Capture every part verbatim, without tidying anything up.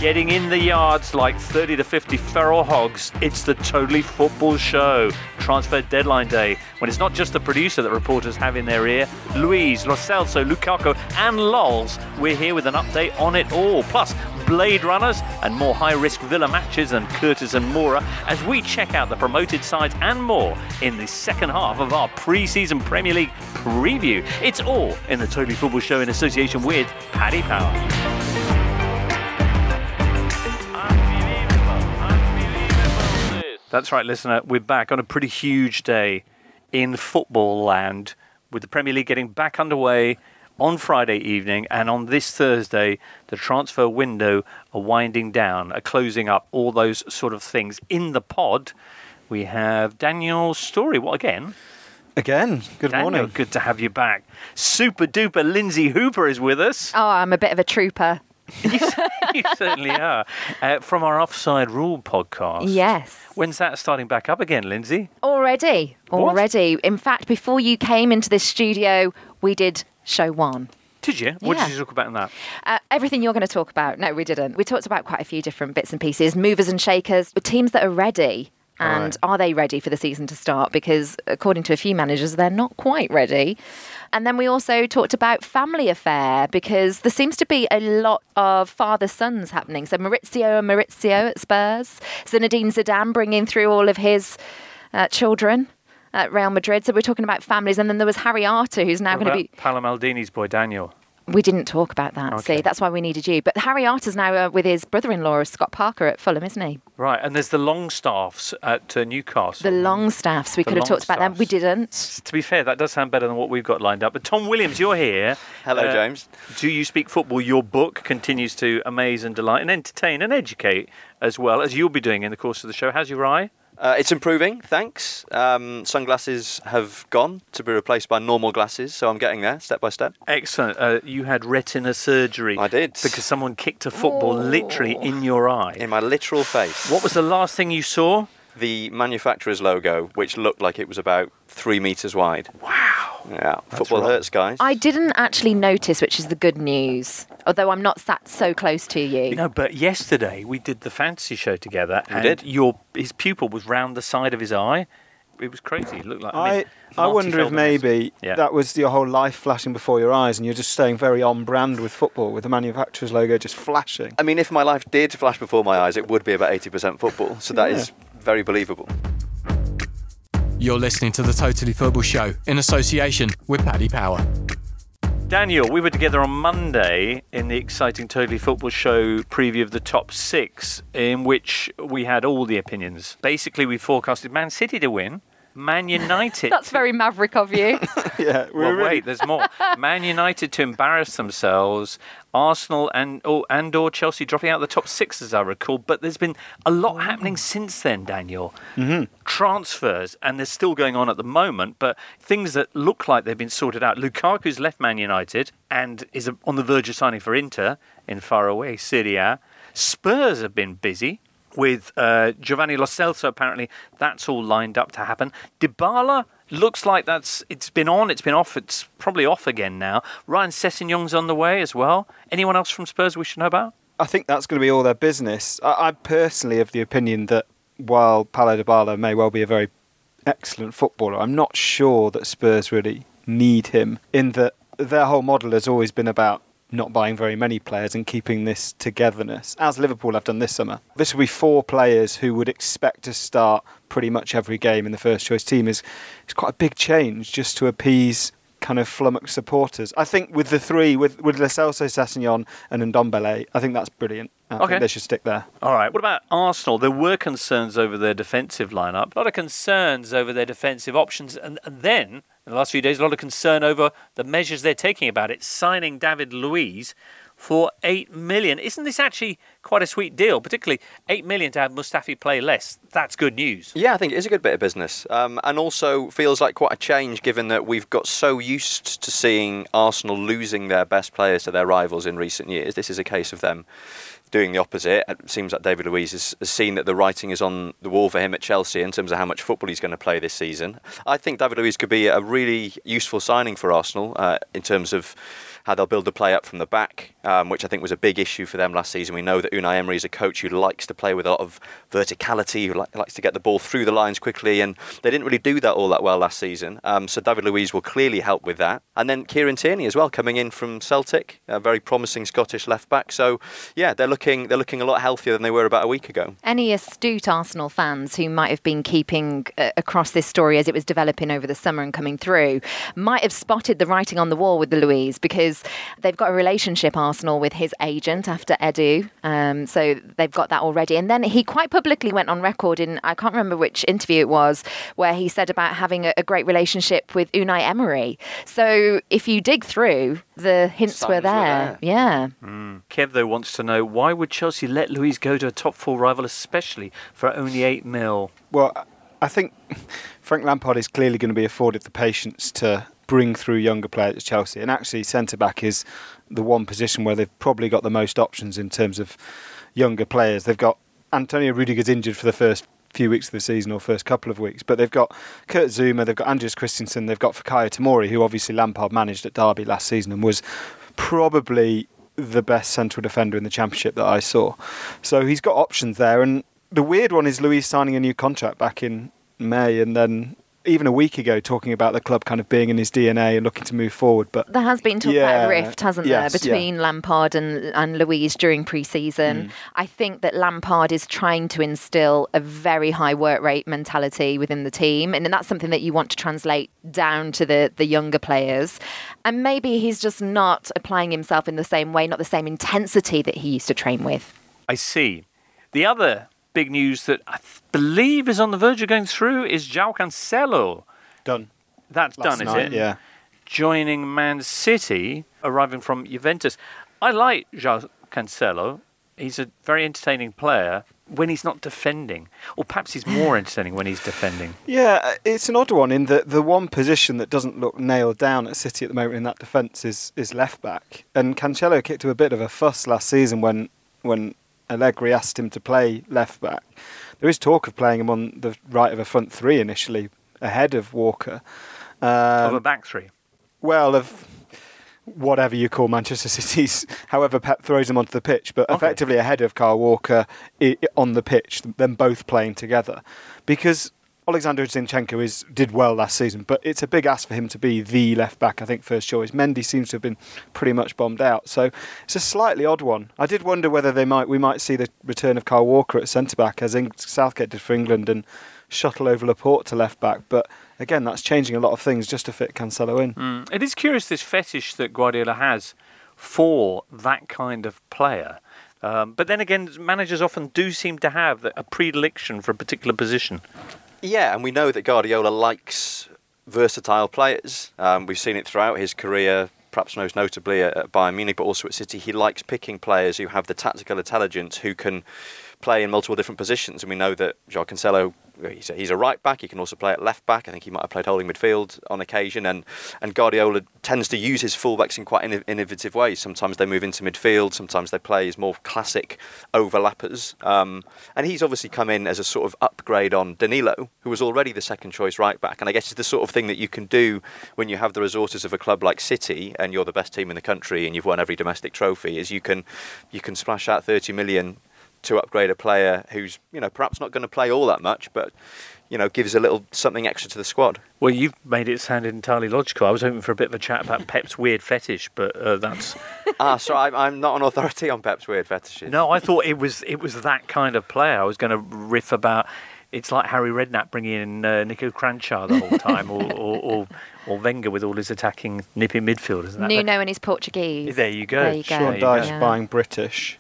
Getting in the yards like thirty to fifty feral hogs, it's the Totally Football Show. Transfer deadline day, when it's not just the producer that reporters have in their ear. Luiz, Lo Celso, Lukaku and Lols. We're here with an update on it all. Plus, Blade Runners and more high-risk Villa matches than Curtis and Moura as we check out the promoted sides and more in the second half of our pre-season Premier League preview. It's all in the Totally Football Show in association with Paddy Power. That's right, listener. We're back on a pretty huge day in football land, with the Premier League getting back underway on Friday evening, and on this Thursday, the transfer window are winding down, are closing up, all those sort of things. In the pod, we have Daniel Story. What, again? Again, good Daniel, morning. Good to have you back. Super duper Lindsay Hooper is with us. Oh, I'm a bit of a trooper. you, you certainly are. Uh, from our Offside Rule podcast. Yes. When's that starting back up again, Lindsay? Already. Already. What? In fact, before you came into this studio, we did show one. Did you? What Yeah. did you talk about in that? Uh, everything you're going to talk about. No, we didn't. We talked about quite a few different bits and pieces, movers and shakers, but teams that are ready. And Right. are they ready for the season to start? Because according to a few managers, they're not quite ready. And then we also talked about family affair, because there seems to be a lot of father-sons happening. So Maurizio and Maurizio at Spurs, Zinedine Zidane bringing through all of his uh, children at Real Madrid. So we're talking about families. And then there was Harry Arter, who's now What going to about be... Paolo Maldini's boy, Daniel? We didn't talk about that, Okay. see. That's why we needed you. But Harry Arter's now uh, with his brother-in-law, Scott Parker, at Fulham, isn't he? Right, and there's the Longstaffs at uh, Newcastle. The Longstaffs. We The could have talked about them. Longstaffs. We didn't. To be fair, that does sound better than what we've got lined up. But Tom Williams, you're here. Hello, Uh, James. Do You Speak Football? Your book continues to amaze and delight and entertain and educate, as well as you'll be doing in the course of the show. How's your eye? Uh, it's improving, thanks. Um, sunglasses have gone to be replaced by normal glasses, so I'm getting there, step by step. Excellent. Uh, you had retina surgery. I did. Because someone kicked a football literally in your eye. In my literal face. What was the last thing you saw? The manufacturer's logo, which looked like it was about three metres wide. Wow. Yeah, football right. hurts, guys. I didn't actually notice, which is the good news, although I'm not sat so close to you. No, but yesterday we did the fantasy show together, We and did. your his pupil was round the side of his eye. It was crazy. It looked like. I, I, mean, I Marty wonder if Feldman is- maybe Yeah. that was your whole life flashing before your eyes and you're just staying very on brand with football, with the manufacturer's logo just flashing. I mean, if my life did flash before my eyes, it would be about eighty percent football, so that Yeah. is very believable. You're listening to the Totally Football Show in association with Paddy Power. Daniel, we were together on Monday in the exciting Totally Football Show preview of the top six, in which we had all the opinions. Basically, we forecasted Man City to win, Man United. That's very maverick of you. Yeah, we Well, were really- wait, there's more. Man United to embarrass themselves, Arsenal and or, and or Chelsea dropping out of the top six, as I recall. But there's been a lot happening since then, Daniel. Mm-hmm. Transfers, and they're still going on at the moment, but things that look like they've been sorted out. Lukaku's left Man United and is on the verge of signing for Inter in faraway Syria. Spurs have been busy with uh, Giovanni Lo Celso. Apparently, that's all lined up to happen. Dybala looks like that's it's been on, it's been off, it's probably off again now. Ryan Sessegnon's on the way as well. Anyone else from Spurs we should know about? I think that's going to be all their business. I, I personally have the opinion that while Paulo Dybala may well be a very excellent footballer, I'm not sure that Spurs really need him, in that their whole model has always been about not buying very many players and keeping this togetherness, as Liverpool have done this summer. This will be four players who would expect to start pretty much every game in the first choice team. Is is quite a big change just to appease kind of flummoxed supporters. I think with the three, with, with Lo Celso, Sessegnon and Ndombele, I think that's brilliant. I Okay. think they should stick there. All right. What about Arsenal? There were concerns over their defensive lineup. A lot of concerns over their defensive options. And, and then, in the last few days, a lot of concern over the measures they're taking about it. Signing David Luiz for eight million dollars. Isn't this actually quite a sweet deal? Particularly eight million dollars to have Mustafi play less. That's good news. Yeah, I think it is a good bit of business. Um, and also feels like quite a change, given that we've got so used to seeing Arsenal losing their best players to their rivals in recent years. This is a case of them doing the opposite. It seems like David Luiz has, has seen that the writing is on the wall for him at Chelsea in terms of how much football he's going to play this season. I think David Luiz could be a really useful signing for Arsenal uh, in terms of how they'll build the play up from the back, um, which I think was a big issue for them last season. We know that Unai Emery is a coach who likes to play with a lot of verticality, who li- likes to get the ball through the lines quickly, and they didn't really do that all that well last season. Um, so David Luiz will clearly help with that. And then Kieran Tierney as well, coming in from Celtic, a very promising Scottish left back. So yeah, they're looking they're looking a lot healthier than they were about a week ago. Any astute Arsenal fans who might have been keeping uh, across this story as it was developing over the summer and coming through might have spotted the writing on the wall with the Luiz, because they've got a relationship, Arsenal, with his agent after Edu. Um, so they've got that already. And then he quite publicly went on record in, I can't remember which interview it was, where he said about having a, a great relationship with Unai Emery. So if you dig through, the hints Signs were there. were there. Yeah. Mm. Kev, though, wants to know, why would Chelsea let Luiz go to a top four rival, especially for only eight mil? Well, I think Frank Lampard is clearly going to be afforded the patience to bring through younger players at Chelsea. And actually, centre-back is the one position where they've probably got the most options in terms of younger players. They've got Antonio Rudiger's injured for the first few weeks of the season, or first couple of weeks, but they've got Kurt Zouma, they've got Andreas Christensen, they've got Fikayo Tomori, who obviously Lampard managed at Derby last season and was probably the best central defender in the Championship that I saw. So he's got options there, and the weird one is Luiz signing a new contract back in May, and then even a week ago talking about the club kind of being in his D N A and looking to move forward. But there has been talk yeah, about a rift, hasn't yes, there, between yeah. Lampard and, and Luiz during pre-season. Mm. I think that Lampard is trying to instill a very high work rate mentality within the team, and that's something that you want to translate down to the, the younger players. And maybe he's just not applying himself in the same way, not the same intensity that he used to train with. I see. The other big news that I th- believe is on the verge of going through is João Cancelo. Done. That's Last done, night, is it? Yeah. Joining Man City, arriving from Juventus. I like João Cancelo. He's a very entertaining player when he's not defending. Or perhaps he's more entertaining when he's defending. Yeah, it's an odd one in that the one position that doesn't look nailed down at City at the moment in that defence is, is left back. And Cancelo kicked up a bit of a fuss last season when when Allegri asked him to play left back. There is talk of playing him on the right of a front three initially, ahead of Walker. Um, of a back three. Well, of whatever you call Manchester City's, however Pep throws them onto the pitch, but okay. effectively ahead of Kyle Walker I- on the pitch, them both playing together. Because Alexander Zinchenko is did well last season, but it's a big ask for him to be the left back, I think, first choice. Mendy seems to have been pretty much bombed out, so it's a slightly odd one. I did wonder whether they might we might see the return of Kyle Walker at centre back, as Eng- Southgate did for England, and shuttle over Laporte to left back. But again, that's changing a lot of things just to fit Cancelo in. Mm. It is curious, this fetish that Guardiola has for that kind of player. Um, but then again, managers often do seem to have a predilection for a particular position. Yeah, and we know that Guardiola likes versatile players. Um, we've seen it throughout his career, perhaps most notably at, at Bayern Munich, but also at City. He likes picking players who have the tactical intelligence, who can play in multiple different positions. And we know that João Cancelo, he's a, he's a right back. He can also play at left back. I think he might have played holding midfield on occasion. And, and Guardiola tends to use his fullbacks in quite in, innovative ways. Sometimes they move into midfield. Sometimes they play as more classic overlappers. Um, and he's obviously come in as a sort of upgrade on Danilo, who was already the second choice right back. And I guess it's the sort of thing that you can do when you have the resources of a club like City and you're the best team in the country and you've won every domestic trophy, is you can you can splash out thirty million to upgrade a player who's, you know, perhaps not going to play all that much, but, you know, gives a little something extra to the squad. Well, you've made it sound entirely logical. I was hoping for a bit of a chat about Pep's weird fetish, but uh, that's... ah, so I'm, I'm not an authority on Pep's weird fetishes. No, I thought it was it was that kind of player. I was going to riff about... It's like Harry Redknapp bringing in uh, Nico Cranchar the whole time, or, or, or or Wenger with all his attacking nippy midfielders. Nuno and his Portuguese. There you go. There you go. Sean Dyche yeah. buying British.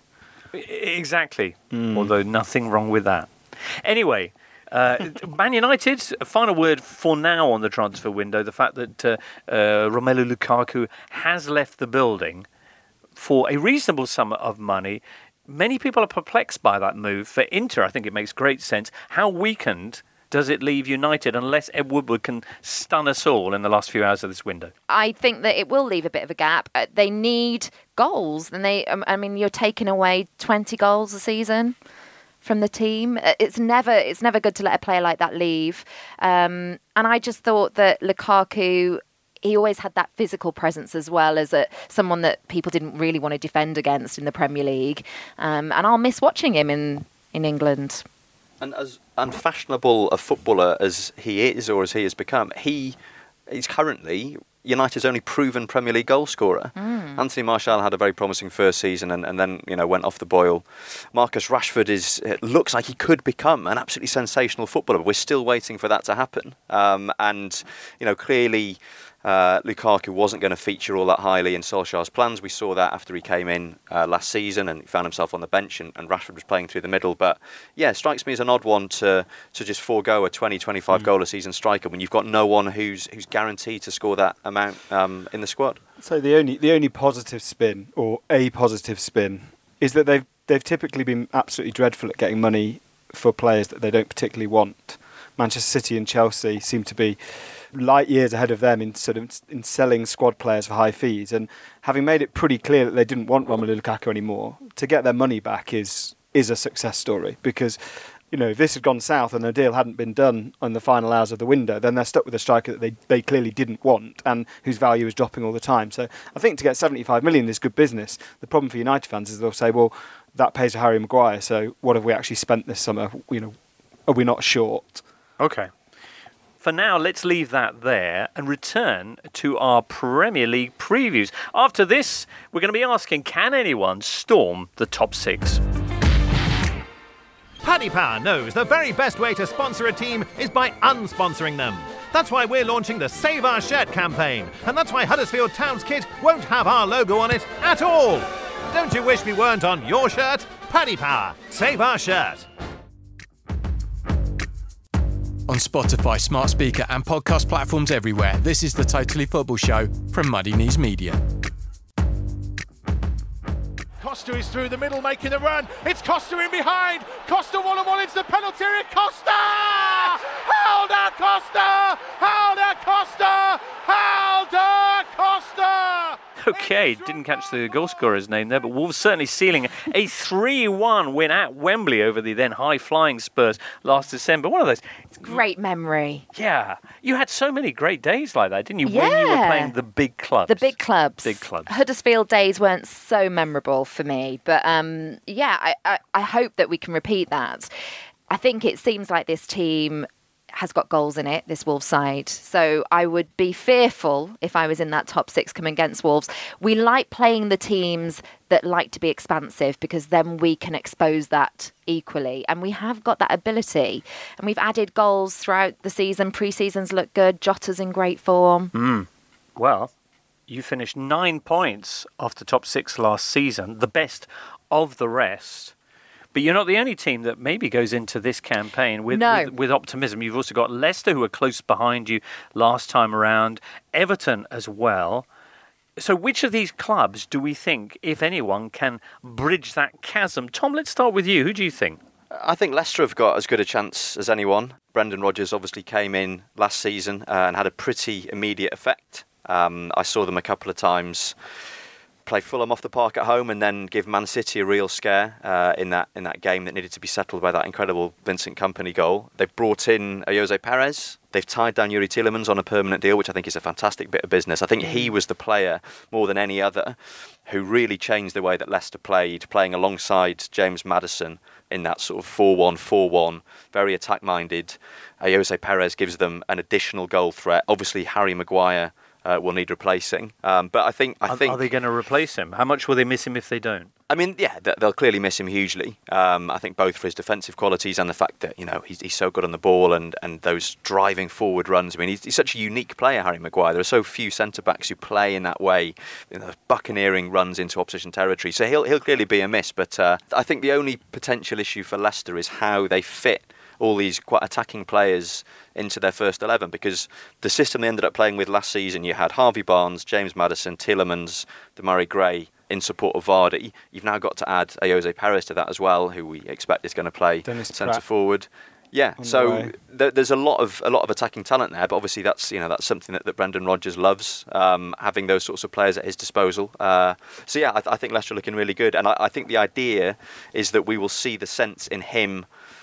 Exactly. Mm. Although nothing wrong with that. Anyway, uh, Man United, a final word for now on the transfer window. The fact that uh, uh, Romelu Lukaku has left the building for a reasonable sum of money. Many people are perplexed by that move. For Inter, I think it makes great sense. How weakened does it leave United unless Ed Woodward can stun us all in the last few hours of this window? I think that it will leave a bit of a gap. Uh, they need goals. And they, um, I mean, you're taking away twenty goals a season from the team. It's never it's never good to let a player like that leave. Um, and I just thought that Lukaku, he always had that physical presence as well as a someone that people didn't really want to defend against in the Premier League. Um, and I'll miss watching him in, in England. And as unfashionable a footballer as he is, or as he has become, he is currently United's only proven Premier League goal scorer. Mm. Anthony Martial had a very promising first season and, and then, you know, went off the boil. Marcus Rashford is it looks like he could become an absolutely sensational footballer, but we're still waiting for that to happen. Um, and, you know, clearly Uh, Lukaku wasn't going to feature all that highly in Solskjaer's plans. We saw that after he came in uh, last season and he found himself on the bench and, and Rashford was playing through the middle. But yeah, it strikes me as an odd one to to just forego a twenty, twenty-five mm. goal a season striker when you've got no one who's who's guaranteed to score that amount um, in the squad. So the only the only positive spin, or a positive spin, is that they've they've typically been absolutely dreadful at getting money for players that they don't particularly want. Manchester City and Chelsea seem to be light years ahead of them in sort of in selling squad players for high fees, and having made it pretty clear that they didn't want Romelu Lukaku anymore, to get their money back is is a success story. Because, you know, if this had gone south and a deal hadn't been done in the final hours of the window, then they're stuck with a striker that they, they clearly didn't want and whose value is dropping all the time. So I think to get seventy-five million is good business. The problem for United fans is they'll say, well, that pays for Harry Maguire, so what have we actually spent this summer? You know, are we not short? Okay. For now, let's leave that there and return to our Premier League previews. After this, we're going to be asking, can anyone storm the top six? Paddy Power knows the very best way to sponsor a team is by unsponsoring them. That's why we're launching the Save Our Shirt campaign. And that's why Huddersfield Town's kit won't have our logo on it at all. Don't you wish we weren't on your shirt? Paddy Power. Save Our Shirt. On Spotify, smart speaker and podcast platforms everywhere, this is the Totally Football Show from Muddy Knees Media. Costa is through the middle making the run. It's Costa in behind. Costa one-on-one into the penalty area. Costa! Helder Costa! Helder Costa! Helder Costa! Okay, didn't catch the goal scorer's name there, but Wolves certainly sealing a three one win at Wembley over the then high-flying Spurs last December. One of those. Great memory. Yeah. You had so many great days like that, didn't you? Yeah. When you were playing the big clubs. The big clubs. Big clubs. Huddersfield days weren't so memorable for me, but um, yeah, I, I, I hope that we can repeat that. I think it seems like this team has got goals in it, this Wolves side. So I would be fearful if I was in that top six coming against Wolves. We like playing the teams that like to be expansive because then we can expose that equally. And we have got that ability. And we've added goals throughout the season. Pre-seasons look good. Jota's in great form. Mm. Well, you finished nine points off the top six last season, the best of the rest. But you're not the only team that maybe goes into this campaign with, no. with with optimism. You've also got Leicester, who were close behind you last time around, Everton as well. So which of these clubs do we think, if anyone, can bridge that chasm? Tom, let's start with you. Who do you think? I think Leicester have got as good a chance as anyone. Brendan Rodgers obviously came in last season uh, and had a pretty immediate effect. Um, I saw them a couple of times play Fulham off the park at home and then give Man City a real scare uh, in that in that game that needed to be settled by that incredible Vincent Kompany goal. They've brought in Jose Perez. They've tied down Yuri Tielemans on a permanent deal, which I think is a fantastic bit of business. I think he was the player, more than any other, who really changed the way that Leicester played, playing alongside James Maddison in that sort of four one four one, very attack-minded. Uh, Jose Perez gives them an additional goal threat. Obviously, Harry Maguire Uh, will need replacing, um, but I think I are, think are they going to replace him? How much will they miss him if they don't? I mean, yeah, they'll clearly miss him hugely. Um, I think both for his defensive qualities and the fact that you know he's, he's so good on the ball and, and those driving forward runs. I mean, he's, he's such a unique player, Harry Maguire. There are so few centre backs who play in that way, you know, buccaneering runs into opposition territory. So he'll he'll clearly be a miss. But uh, I think the only potential issue for Leicester is how they fit all these quite attacking players into their first eleven, because the system they ended up playing with last season, you had Harvey Barnes, James Maddison, Tielemans, Demarai Gray in support of Vardy. You've now got to add a Jose Perez to that as well, who we expect is going to play centre forward. Yeah, so th- there's a lot of a lot of attacking talent there, but obviously that's you know that's something that, that Brendan Rodgers loves, um, having those sorts of players at his disposal. Uh, so yeah, I, th- I think Leicester are looking really good, and I, I think the idea is that we will see the sense in him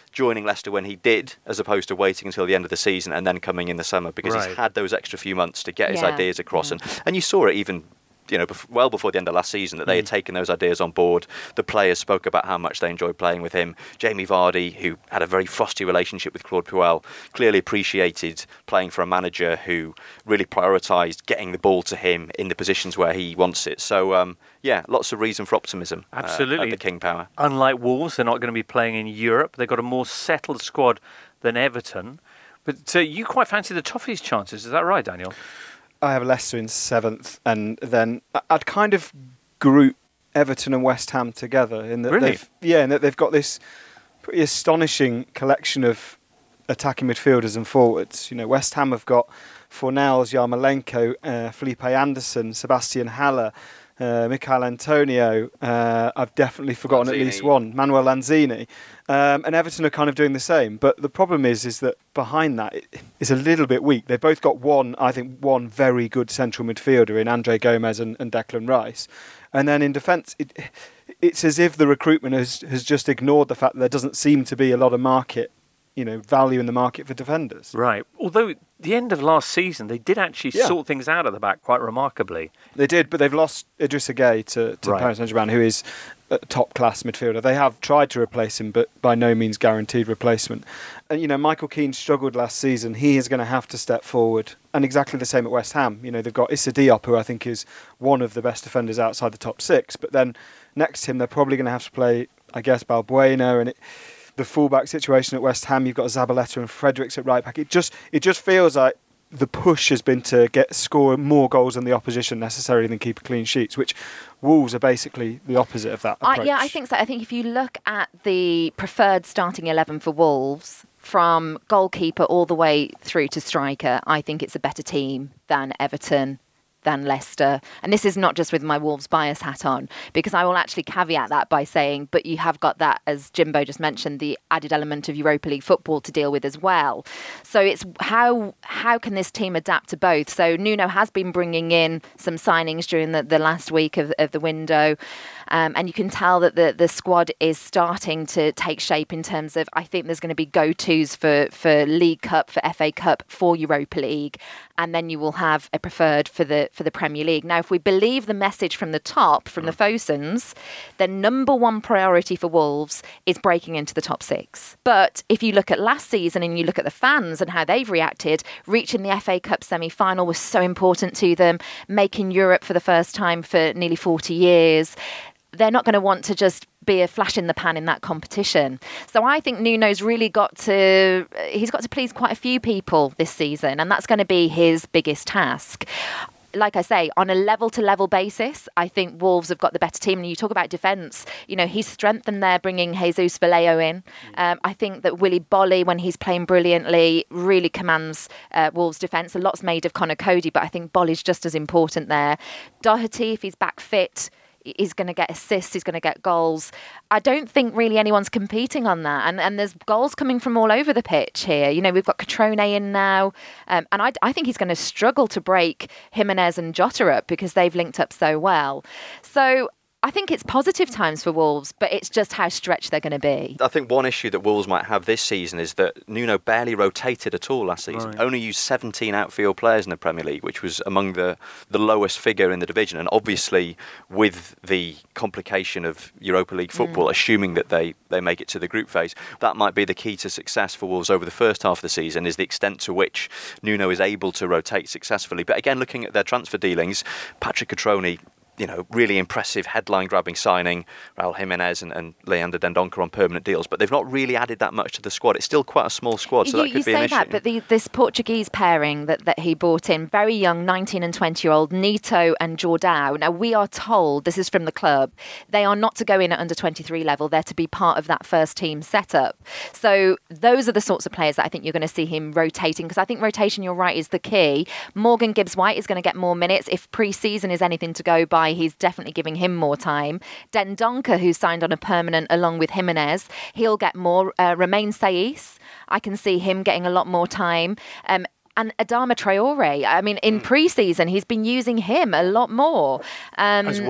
joining Leicester when he did, as opposed to waiting until the end of the season and then coming in the summer, because Right. he's had those extra few months to get his Yeah. ideas across. And, and you saw it even you know, bef- well before the end of last season, that they had taken those ideas on board. The players spoke about how much they enjoyed playing with him. Jamie Vardy, who had a very frosty relationship with Claude Puel, clearly appreciated playing for a manager who really prioritised getting the ball to him in the positions where he wants it. So, um, yeah, lots of reason for optimism. uh, Absolutely. at the King Power. Unlike Wolves, they're not going to be playing in Europe. They've got a more settled squad than Everton. But uh, you quite fancy the Toffees' chances, is that right, Daniel? I have Leicester in seventh, and then I- I'd kind of group Everton and West Ham together in that Really? they've yeah, in that they've got this pretty astonishing collection of attacking midfielders and forwards. You know, West Ham have got Fornals, Yarmolenko, uh, Felipe Anderson, Sebastian Haller, uh, Michail Antonio. Uh, I've definitely forgotten Lanzini. at least one, Manuel Lanzini. Um, and Everton are kind of doing the same. But the problem is, is that behind that, it, it's a little bit weak. They've both got one, I think, one very good central midfielder in Andre Gomez and, and Declan Rice. And then in defence, it, it's as if the recruitment has, has just ignored the fact that there doesn't seem to be a lot of market, you know, value in the market for defenders. Right. Although the end of last season, they did actually Yeah. sort things out at the back quite remarkably. They did, but they've lost Idrissa Gueye to, to Right. Paris Saint-Germain, who is a top-class midfielder. They have tried to replace him, but by no means guaranteed replacement. And, you know, Michael Keane struggled last season. He is going to have to step forward. And exactly the same at West Ham. You know, they've got Issa Diop, who I think is one of the best defenders outside the top six. But then next to him, they're probably going to have to play, I guess, Balbuena. And it, the fullback situation at West Ham, you've got Zabaleta and Fredericks at right back. It just, it just feels like the push has been to get score more goals than the opposition necessarily than keep clean sheets, which Wolves are basically the opposite of that approach. I, yeah, I think so. I think if you look at the preferred starting eleven for Wolves, from goalkeeper all the way through to striker, I think it's a better team than Everton, than Leicester. And this is not just with my Wolves bias hat on, because I will actually caveat that by saying, but you have got that, as Jimbo just mentioned, the added element of Europa League football to deal with as well. So it's how how can this team adapt to both? So Nuno has been bringing in some signings during the, the last week of, of the window. Um, and you can tell that the, the squad is starting to take shape in terms of, I think there's going to be go-tos for, for League Cup, for F A Cup, for Europa League. And then you will have a preferred for the for the Premier League. Now, if we believe the message from the top, from the Fosans, the number one priority for Wolves is breaking into the top six. But if you look at last season and you look at the fans and how they've reacted, reaching the F A Cup semi-final was so important to them, making Europe for the first time for nearly forty years. They're not going to want to just be a flash in the pan in that competition. So I think Nuno's really got to, he's got to please quite a few people this season, and that's going to be his biggest task. Like I say, on a level-to-level basis, I think Wolves have got the better team. And you talk about defence, you know, he's strengthened there, bringing Jesus Vallejo in. Um, I think that Willy Bolly, when he's playing brilliantly, really commands uh, Wolves' defence. A lot's made of Conor Cody, but I think Bolly's just as important there. Doherty, if he's back fit, he's going to get assists, he's going to get goals. I don't think really anyone's competing on that. And and there's goals coming from all over the pitch here. You know, we've got Catrone in now. Um, and I, I think he's going to struggle to break Jimenez and Jota up because they've linked up so well. So I think it's positive times for Wolves, but it's just how stretched they're going to be. I think one issue that Wolves might have this season is that Nuno barely rotated at all last season. Right. Only used seventeen outfield players in the Premier League, which was among the, the lowest figure in the division. And obviously, with the complication of Europa League football, mm. assuming that they, they make it to the group phase, that might be the key to success for Wolves over the first half of the season, is the extent to which Nuno is able to rotate successfully. But again, looking at their transfer dealings, Patrick Catrone, you know, really impressive headline-grabbing signing, Raul Jimenez and, and Leander Dendoncker on permanent deals, but they've not really added that much to the squad. It's still quite a small squad, so you, that could you be an say issue. that, but the, this Portuguese pairing that, that he brought in, very young, nineteen and twenty-year-old Neto and Jordao. Now, we are told, this is from the club, they are not to go in at under twenty-three level. They're to be part of that first team setup. So those are the sorts of players that I think you're going to see him rotating, because I think rotation, you're right, is the key. Morgan Gibbs-White is going to get more minutes. If pre-season is anything to go by, he's definitely giving him more time. Dendoncker, who signed on a permanent along with Jimenez, he'll get more. Uh, Romain Saiss, I can see him getting a lot more time. Um, and Adama Traore, I mean, in pre-season, he's been using him a lot more. Um, As what?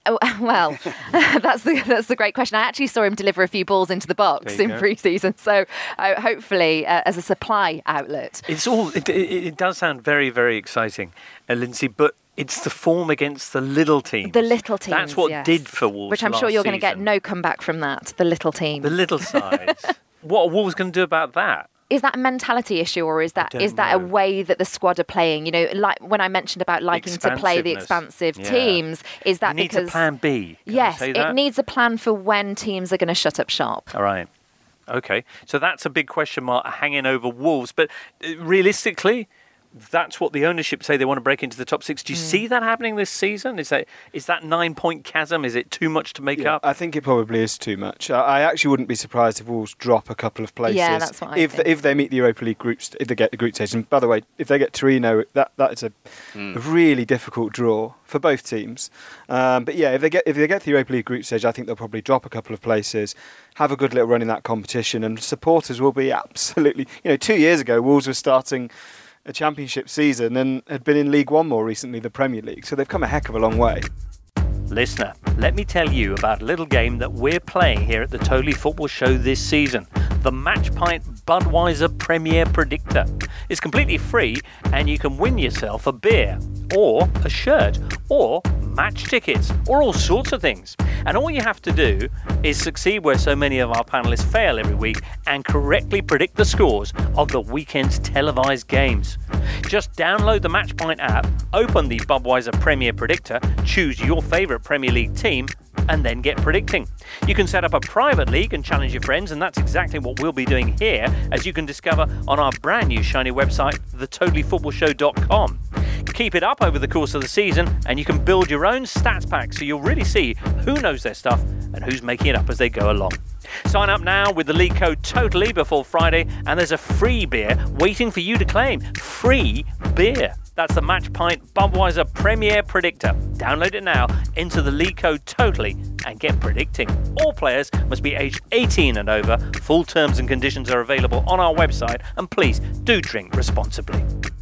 Oh, well, that's the that's the great question. I actually saw him deliver a few balls into the box in go. pre-season, so uh, hopefully uh, as a supply outlet. It's all. It, it, it does sound very, very exciting, uh, Lindsay. But it's the form against the little teams. The little teams. That's what yes. did for Wolves. Which I'm sure last you're going to get season. no comeback from that. The little teams. The little sides. What are Wolves going to do about that? Is that a mentality issue, or is that don't is that know. a way that the squad are playing? You know, like when I mentioned about liking to play the Expansiveness. expansive Yeah. tees, is that It needs because a plan B. Can I yes, say it that? needs a plan for when teams are going to shut up shop. All right. Okay. So that's a big question mark hanging over Wolves. But uh, realistically, that's what the ownership say they want to break into the top six. Do you Mm. see that happening this season? Is that is that nine point chasm? Is it too much to make Yeah, up? I think it probably is too much. I, I actually wouldn't be surprised if Wolves drop a couple of places. Yeah, that's what I if think. if they meet the Europa League groups, if they get the group stage. And by the way, if they get Torino, that that is a, Hmm. a really difficult draw for both teams. Um, but yeah, if they get if they get to the Europa League group stage, I think they'll probably drop a couple of places, have a good little run in that competition, and supporters will be absolutely. You know, two years ago, Wolves were starting a championship season and had been in League One more recently, the Premier League. So they've come a heck of a long way. Listener, let me tell you about a little game that we're playing here at the Totally Football Show this season. The Match Pint Budweiser Premier Predictor. It's completely free and you can win yourself a beer or a shirt or match tickets or all sorts of things. And all you have to do is succeed where so many of our panellists fail every week and correctly predict the scores of the weekend's televised games. Just download the Matchpoint app, open the Budweiser Premier Predictor, choose your favourite Premier League team, and then get predicting. You can set up a private league and challenge your friends, and that's exactly what we'll be doing here, as you can discover on our brand new shiny website, the totally football show dot com. Keep it up over the course of the season, and you can build your own stats pack so you'll really see who knows their stuff and who's making it up as they go along. Sign up now with the league code TOTALLY before Friday, and there's a free beer waiting for you to claim. Free beer. That's the Match Pint Budweiser Premier Predictor. Download it now, enter the league code TOTALLY, and get predicting. All players must be aged eighteen and over. Full terms and conditions are available on our website, and please do drink responsibly.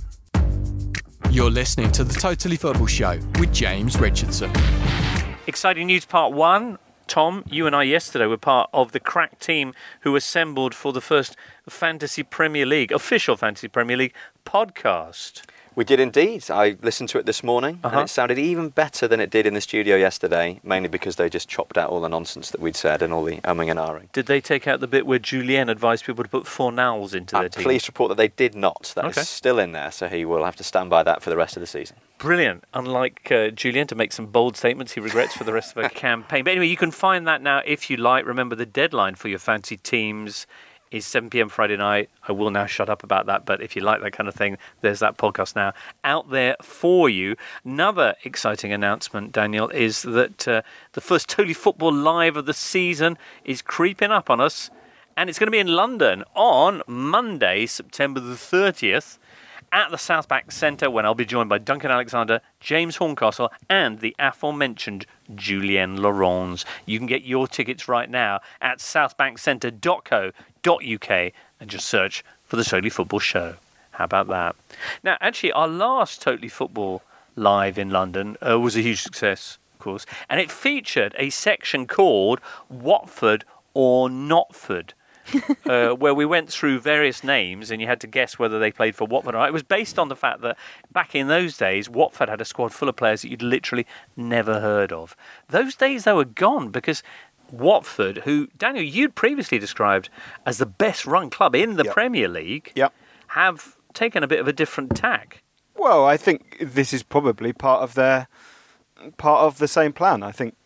You're listening to the Totally Football Show with James Richardson. Exciting news part one. Tom, you and I yesterday were part of the crack team who assembled for the first Fantasy Premier League, official Fantasy Premier League podcast. We did indeed. I listened to it this morning, Uh-huh. and it sounded even better than it did in the studio yesterday, mainly because they just chopped out all the nonsense that we'd said and all the umming and ahhing. Did they take out the bit where Julien advised people to put four nowls into their I'm team? pleased to report that they did not. That is Okay. still in there, so he will have to stand by that for the rest of the season. Brilliant. Unlike uh, Julien to make some bold statements he regrets for the rest of the campaign. But anyway, you can find that now if you like. Remember, the deadline for your fantasy teams is seven p.m. Friday night. I will now shut up about that, but if you like that kind of thing, there's that podcast now out there for you. Another exciting announcement, Daniel, is that uh, the first Totally Football Live of the season is creeping up on us, and it's going to be in London on Monday, September the thirtieth, at the South Bank Centre, when I'll be joined by Duncan Alexander, James Horncastle, and the aforementioned Julien Laurens. You can get your tickets right now at southbankcentre dot co dot uk and just search for the Totally Football Show. How about that? Now, actually, our last Totally Football Live in London uh, was a huge success, of course, and it featured a section called Watford or Notford. uh, where we went through various names and you had to guess whether they played for Watford or not. It was based on the fact that back in those days, Watford had a squad full of players that you'd literally never heard of. Those days, they were gone because Watford, who, Daniel, you'd previously described as the best run club in the Yep. Premier League, Yep. have taken a bit of a different tack. Well, I think this is probably part of their part of the same plan. I think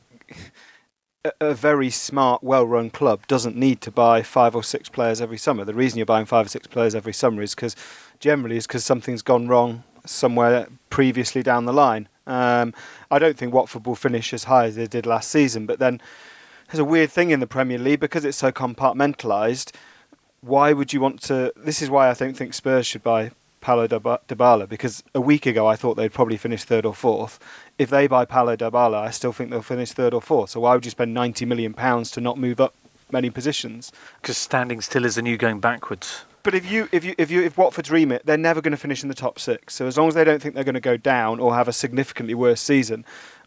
a, a very smart, well-run club doesn't need to buy five or six players every summer. The reason you're buying five or six players every summer is because generally is because something's gone wrong somewhere previously down the line. Um, I don't think Watford will finish as high as they did last season, but then there's a weird thing in the Premier League because it's so compartmentalised. Why would you want to? This is why I don't think Spurs should buy Paulo Dybala, because a week ago I thought they'd probably finish third or fourth. If they buy Paulo Dybala, I still think they'll finish third or fourth. So why would you spend ninety million pounds to not move up many positions? Because standing still is the new going backwards. But if you, if you, if you, if Watford's remit, they're never going to finish in the top six. So as long as they don't think they're going to go down or have a significantly worse season,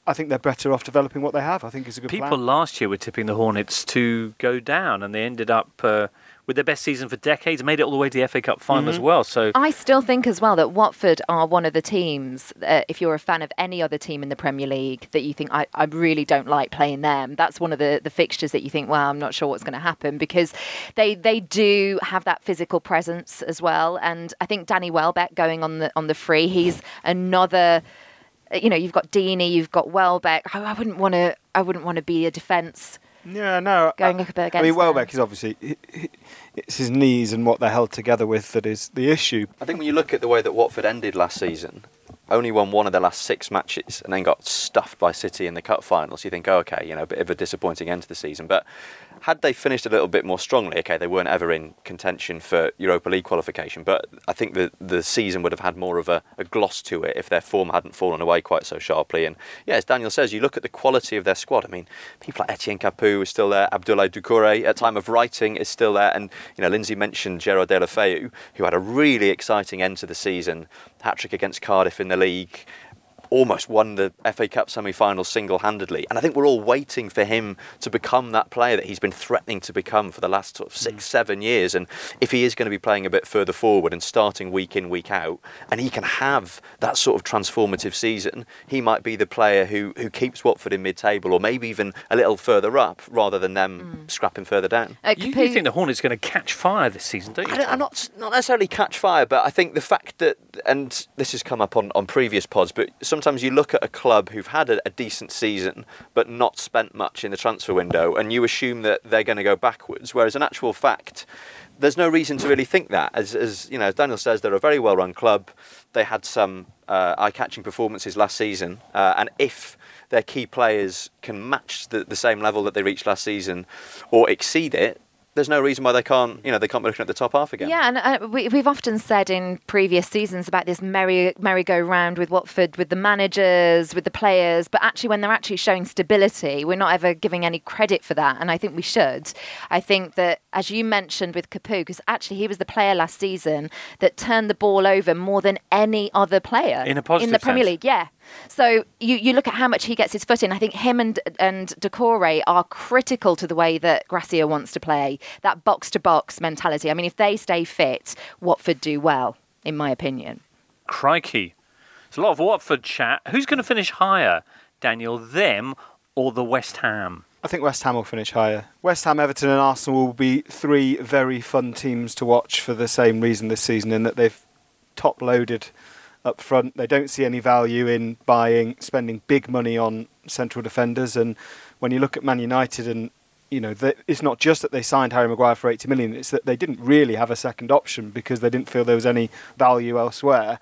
I think they're better off developing what they have. I think it's a good People plan. last year were tipping the Hornets to go down, and they ended up uh, with their best season for decades, made it all the way to the F A Cup final Mm-hmm. as well. So I still think as well that Watford are one of the teams, uh, if you're a fan of any other team in the Premier League, that you think, I, I really don't like playing them. That's one of the, the fixtures that you think, well, I'm not sure what's going to happen, because they they do have that physical presence as well. And I think Danny Welbeck going on the on the free, he's another... You know, you've got Deeney, you've got Welbeck. I, I wouldn't want to. I wouldn't want to be a defence Yeah, no. going I, up against. I mean, them. Welbeck is obviously he- he- it's his knees and what they're held together with that is the issue. I think when you look at the way that Watford ended last season, only won one of their last six matches and then got stuffed by City in the cup finals, you think, oh, okay, you know, a bit of a disappointing end to the season. But had they finished a little bit more strongly, okay, they weren't ever in contention for Europa League qualification, but I think the the season would have had more of a, a gloss to it if their form hadn't fallen away quite so sharply. And yeah, as Daniel says, you look at the quality of their squad. I mean, people like Etienne Capoue is still there, Abdoulaye Doucouré at time of writing is still there, and you know, Lindsay mentioned Gerard Deulofeu, who had a really exciting end to the season, hat-trick against Cardiff in the league, almost won the F A Cup semi-final single-handedly. And I think we're all waiting for him to become that player that he's been threatening to become for the last sort of six, mm. seven years. And if he is going to be playing a bit further forward and starting week in, week out, and he can have that sort of transformative season, he might be the player who, who keeps Watford in mid-table, or maybe even a little further up, rather than them mm. scrapping further down. Uh, you, you think the Hornets are going to catch fire this season, don't you? I don't, I'm not, not necessarily catch fire, but I think the fact that, and this has come up on, on previous pods, but sometimes Sometimes you look at a club who've had a, a decent season but not spent much in the transfer window, and you assume that they're going to go backwards, whereas in actual fact there's no reason to really think that. As, as you know, as Daniel says, they're a very well-run club. They had some uh, eye-catching performances last season, uh, and if their key players can match the, the same level that they reached last season or exceed it, there's no reason why they can't, you know, they can't be looking at the top half again. Yeah, and uh, we, we've often said in previous seasons about this merry merry-go-round with Watford, with the managers, with the players, but actually when they're actually showing stability, we're not ever giving any credit for that, and I think we should. I think that, as you mentioned with Capoue, because actually he was the player last season that turned the ball over more than any other player in a positive in the Premier sense. League. Yeah. So you, you look at how much he gets his foot in. I think him and and Doucouré are critical to the way that Gracia wants to play, that box-to-box mentality. I mean, if they stay fit, Watford do well, in my opinion. Crikey. There's a lot of Watford chat. Who's going to finish higher, Daniel, them or the West Ham? I think West Ham will finish higher. West Ham, Everton and Arsenal will be three very fun teams to watch for the same reason this season, in that they've top-loaded up front. They don't see any value in buying, spending big money on central defenders. And when you look at Man United, and you know, they, it's not just that they signed Harry Maguire for eighty million, it's that they didn't really have a second option because they didn't feel there was any value elsewhere.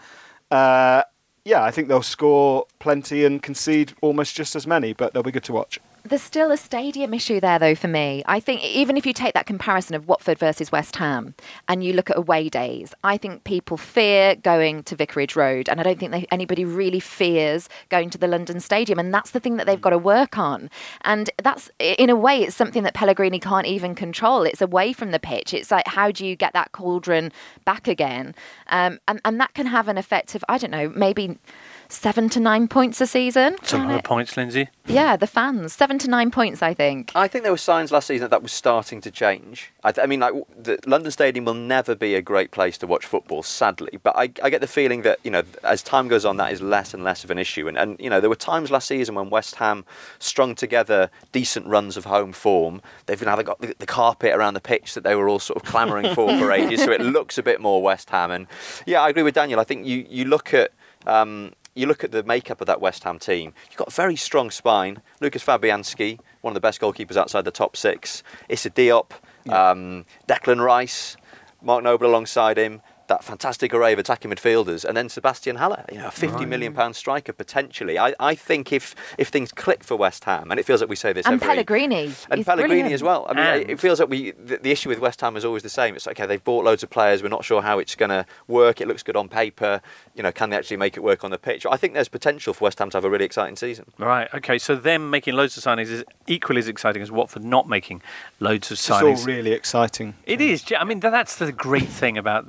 Uh, yeah, I think they'll score plenty and concede almost just as many, but they'll be good to watch. There's still a stadium issue there, though, for me. I think even if you take that comparison of Watford versus West Ham and you look at away days, I think people fear going to Vicarage Road, and I don't think they, anybody really fears going to the London Stadium, and that's the thing that they've got to work on. And that's, in a way, it's something that Pellegrini can't even control. It's away from the pitch. It's like, how do you get that cauldron back again? Um, and, and that can have an effect of, I don't know, maybe seven to nine points a season. Some other points, Lindsay. Yeah, the fans. Seven to nine points, I think. I think there were signs last season that that was starting to change. I, th- I mean, like, the London Stadium will never be a great place to watch football, sadly. But I, I get the feeling that, you know, as time goes on, that is less and less of an issue. And, and, you know, there were times last season when West Ham strung together decent runs of home form. They've now got the, the carpet around the pitch that they were all sort of clamouring for for ages, so it looks a bit more West Ham. And, yeah, I agree with Daniel. I think you, you look at... Um, You look at the makeup of that West Ham team, you've got a very strong spine. Lucas Fabianski, one of the best goalkeepers outside the top six. Issa Diop, yeah. um, Declan Rice, Mark Noble alongside him. That fantastic array of attacking midfielders, and then Sebastian Haller, you know, a fifty million pound striker potentially. I, I think if if things click for West Ham, and it feels like we say this and every... Pellegrini. And He's Pellegrini brilliant. as well. I mean, And it feels like we the, the issue with West Ham is always the same. It's like, okay, they've bought loads of players, we're not sure how it's going to work, it looks good on paper, you know, can they actually make it work on the pitch? I think there's potential for West Ham to have a really exciting season. Right, okay, so them making loads of signings is equally as exciting as Watford not making loads of It's signings. all really exciting. It is. I mean, that's the great thing about the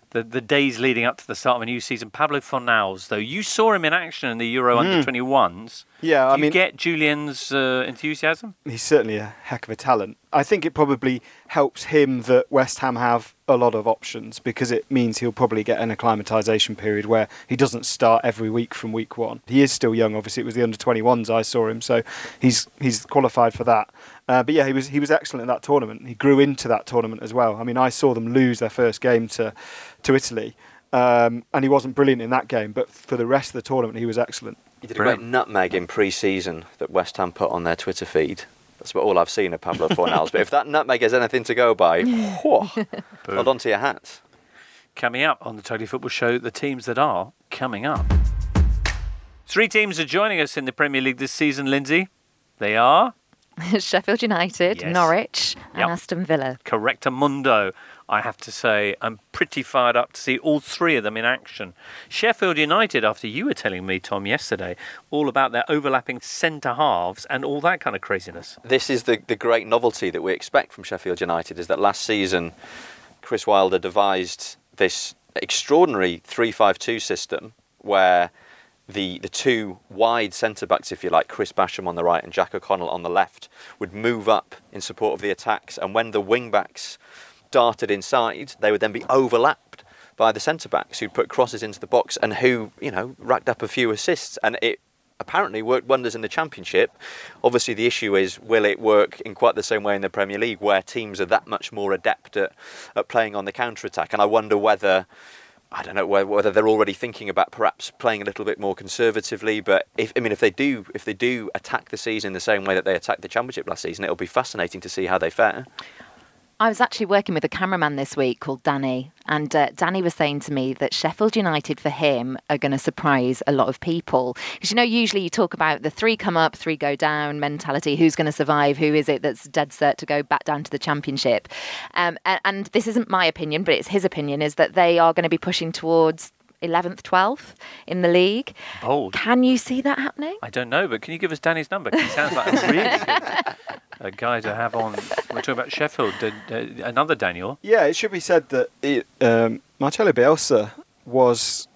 the, the days leading up to the start of a new season. Pablo Fornals, though, you saw him in action in the Euro under twenty-ones. Yeah, Do I you mean, get Julian's uh, enthusiasm? he's certainly a heck of a talent. I think it probably helps him that West Ham have a lot of options, because it means he'll probably get an acclimatisation period where he doesn't start every week from week one. He is still young, obviously. It was the under twenty-ones I saw him, so he's he's qualified for that. Uh, but yeah, he was he was excellent in that tournament. He grew into that tournament as well. I mean, I saw them lose their first game to to Italy, um, and he wasn't brilliant in that game, but for the rest of the tournament, he was excellent. He did a Brilliant. great nutmeg in pre-season that West Ham put on their Twitter feed. That's about all I've seen of Pablo Fornals. But if that nutmeg has anything to go by, whoa, hold on to your hats. Coming up on the Totally Football Show, the teams that are coming up. Three teams are joining us in the Premier League this season, Lindsay. They are Sheffield United, Yes. Norwich, and Yep. Aston Villa. Correctamundo. I have to say, I'm pretty fired up to see all three of them in action. Sheffield United, after you were telling me, Tom, yesterday, all about their overlapping centre halves and all that kind of craziness. This is the, the great novelty that we expect from Sheffield United, is that last season Chris Wilder devised this extraordinary three five two system where the the two wide centre-backs, if you like, Chris Basham on the right and Jack O'Connell on the left, would move up in support of the attacks, and when the wing-backs darted inside, they would then be overlapped by the centre-backs who'd put crosses into the box and who, you know, racked up a few assists. And it apparently worked wonders in the Championship. Obviously, the issue is, will it work in quite the same way in the Premier League, where teams are that much more adept at, at playing on the counter-attack? And I wonder whether... I don't know whether they're already thinking about perhaps playing a little bit more conservatively, but if I mean if they do if they do attack the season the same way that they attacked the Championship last season, it'll be fascinating to see how they fare. I was actually working with a cameraman this week called Danny, and uh, Danny was saying to me that Sheffield United for him are going to surprise a lot of people. Because, you know, usually you talk about the three come up, three go down mentality. Who's going to survive? Who is it that's dead cert to go back down to the Championship? Um, and, and this isn't my opinion, but it's his opinion, is that they are going to be pushing towards eleventh, twelfth in the league. Bold. Can you see that happening? I don't know, but can you give us Danny's number? 'Cause he sounds like a really good a guy to have on. We're talking about Sheffield. Uh, uh, another Daniel. Yeah, it should be said that it, um, Marcelo Bielsa was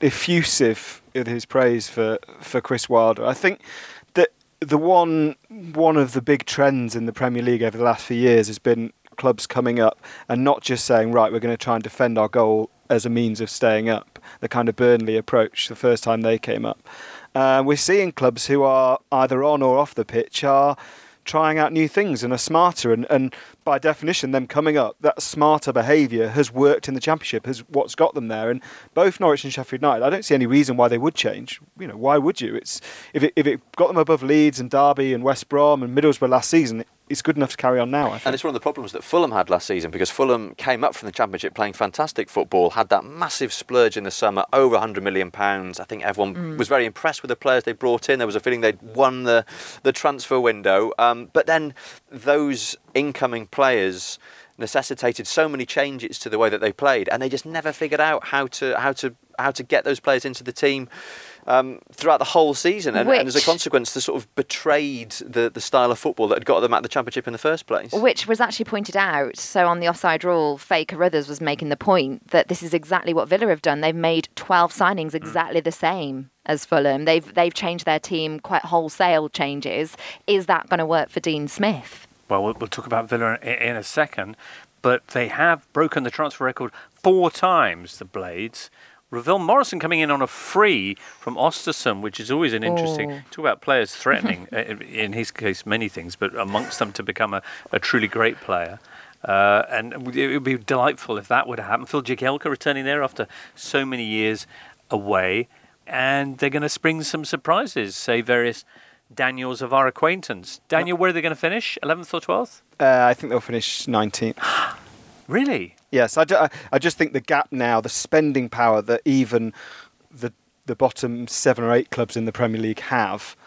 effusive in his praise for, for Chris Wilder. I think that the one one of the big trends in the Premier League over the last few years has been clubs coming up and not just saying, right, we're going to try and defend our goal as a means of staying up, the kind of Burnley approach the first time they came up. Uh, we're seeing clubs who are either on or off the pitch are trying out new things and are smarter, and, and by definition them coming up, that smarter behaviour has worked in the Championship, has what's got them there. And both Norwich and Sheffield United, I don't see any reason why they would change. You know, why would you? It's if it, if it got them above Leeds and Derby and West Brom and Middlesbrough last season, it's good enough to carry on now, I think. And it's one of the problems that Fulham had last season, because Fulham came up from the Championship playing fantastic football, had that massive splurge in the summer, over one hundred million pounds. I think everyone mm. was very impressed with the players they brought in. There was a feeling they'd won the, the transfer window. Um, but then those incoming players necessitated so many changes to the way that they played, and they just never figured out how to how to how to get those players into the team um, throughout the whole season, and, and as a consequence, they sort of betrayed the, the style of football that had got them at the Championship in the first place. Which was actually pointed out. So on the offside rule, Faye Carruthers was making the point that this is exactly what Villa have done. They've made twelve signings exactly mm. the same as Fulham. They've they've changed their team, quite wholesale changes. Is that going to work for Dean Smith? Well, we'll, we'll talk about Villa in, in a second, but they have broken the transfer record four times, the Blades. Ravel Morrison coming in on a free from Ostersund, which is always an interesting... Oh. Talk about players threatening, in his case, many things, but amongst them to become a, a truly great player. Uh, and it would be delightful if that would happen. Phil Jagielka returning there after so many years away. And they're going to spring some surprises, say various Daniels of our acquaintance. Daniel, where are they going to finish? eleventh or twelfth? Uh, I think they'll finish nineteenth. Really? Yes, I, do, I, I just think the gap now, the spending power that even the the bottom seven or eight clubs in the Premier League have,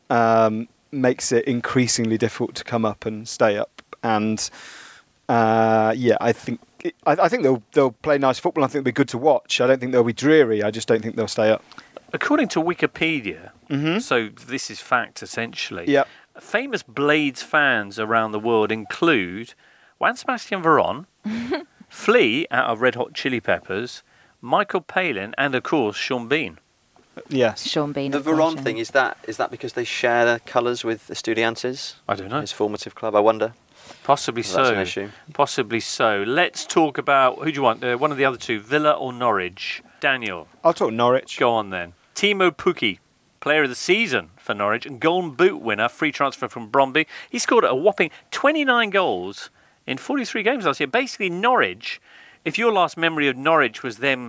um, makes it increasingly difficult to come up and stay up. And uh, yeah, I think it, I, I think they'll they'll play nice football. I think they'll be good to watch. I don't think they'll be dreary. I just don't think they'll stay up. According to Wikipedia, mm-hmm. so this is fact essentially. Yep. Famous Blades fans around the world include Juan Sebastian Veron, Flea out of Red Hot Chili Peppers, Michael Palin, and of course Sean Bean. Yes. Sean Bean. The of course, Veron yeah. thing, is that is that because they share the colours with Estudiantes? I don't know. His formative club, I wonder. Possibly If that's so. an issue. Possibly so. Let's talk about, who do you want? Uh, one of the other two, Villa or Norwich? Daniel, I'll talk Norwich. go on then. Timo Pukki, player of the season for Norwich and Golden Boot winner, free transfer from Bromby. He scored a whopping twenty-nine goals in forty-three games last year. Basically, Norwich, if your last memory of Norwich was them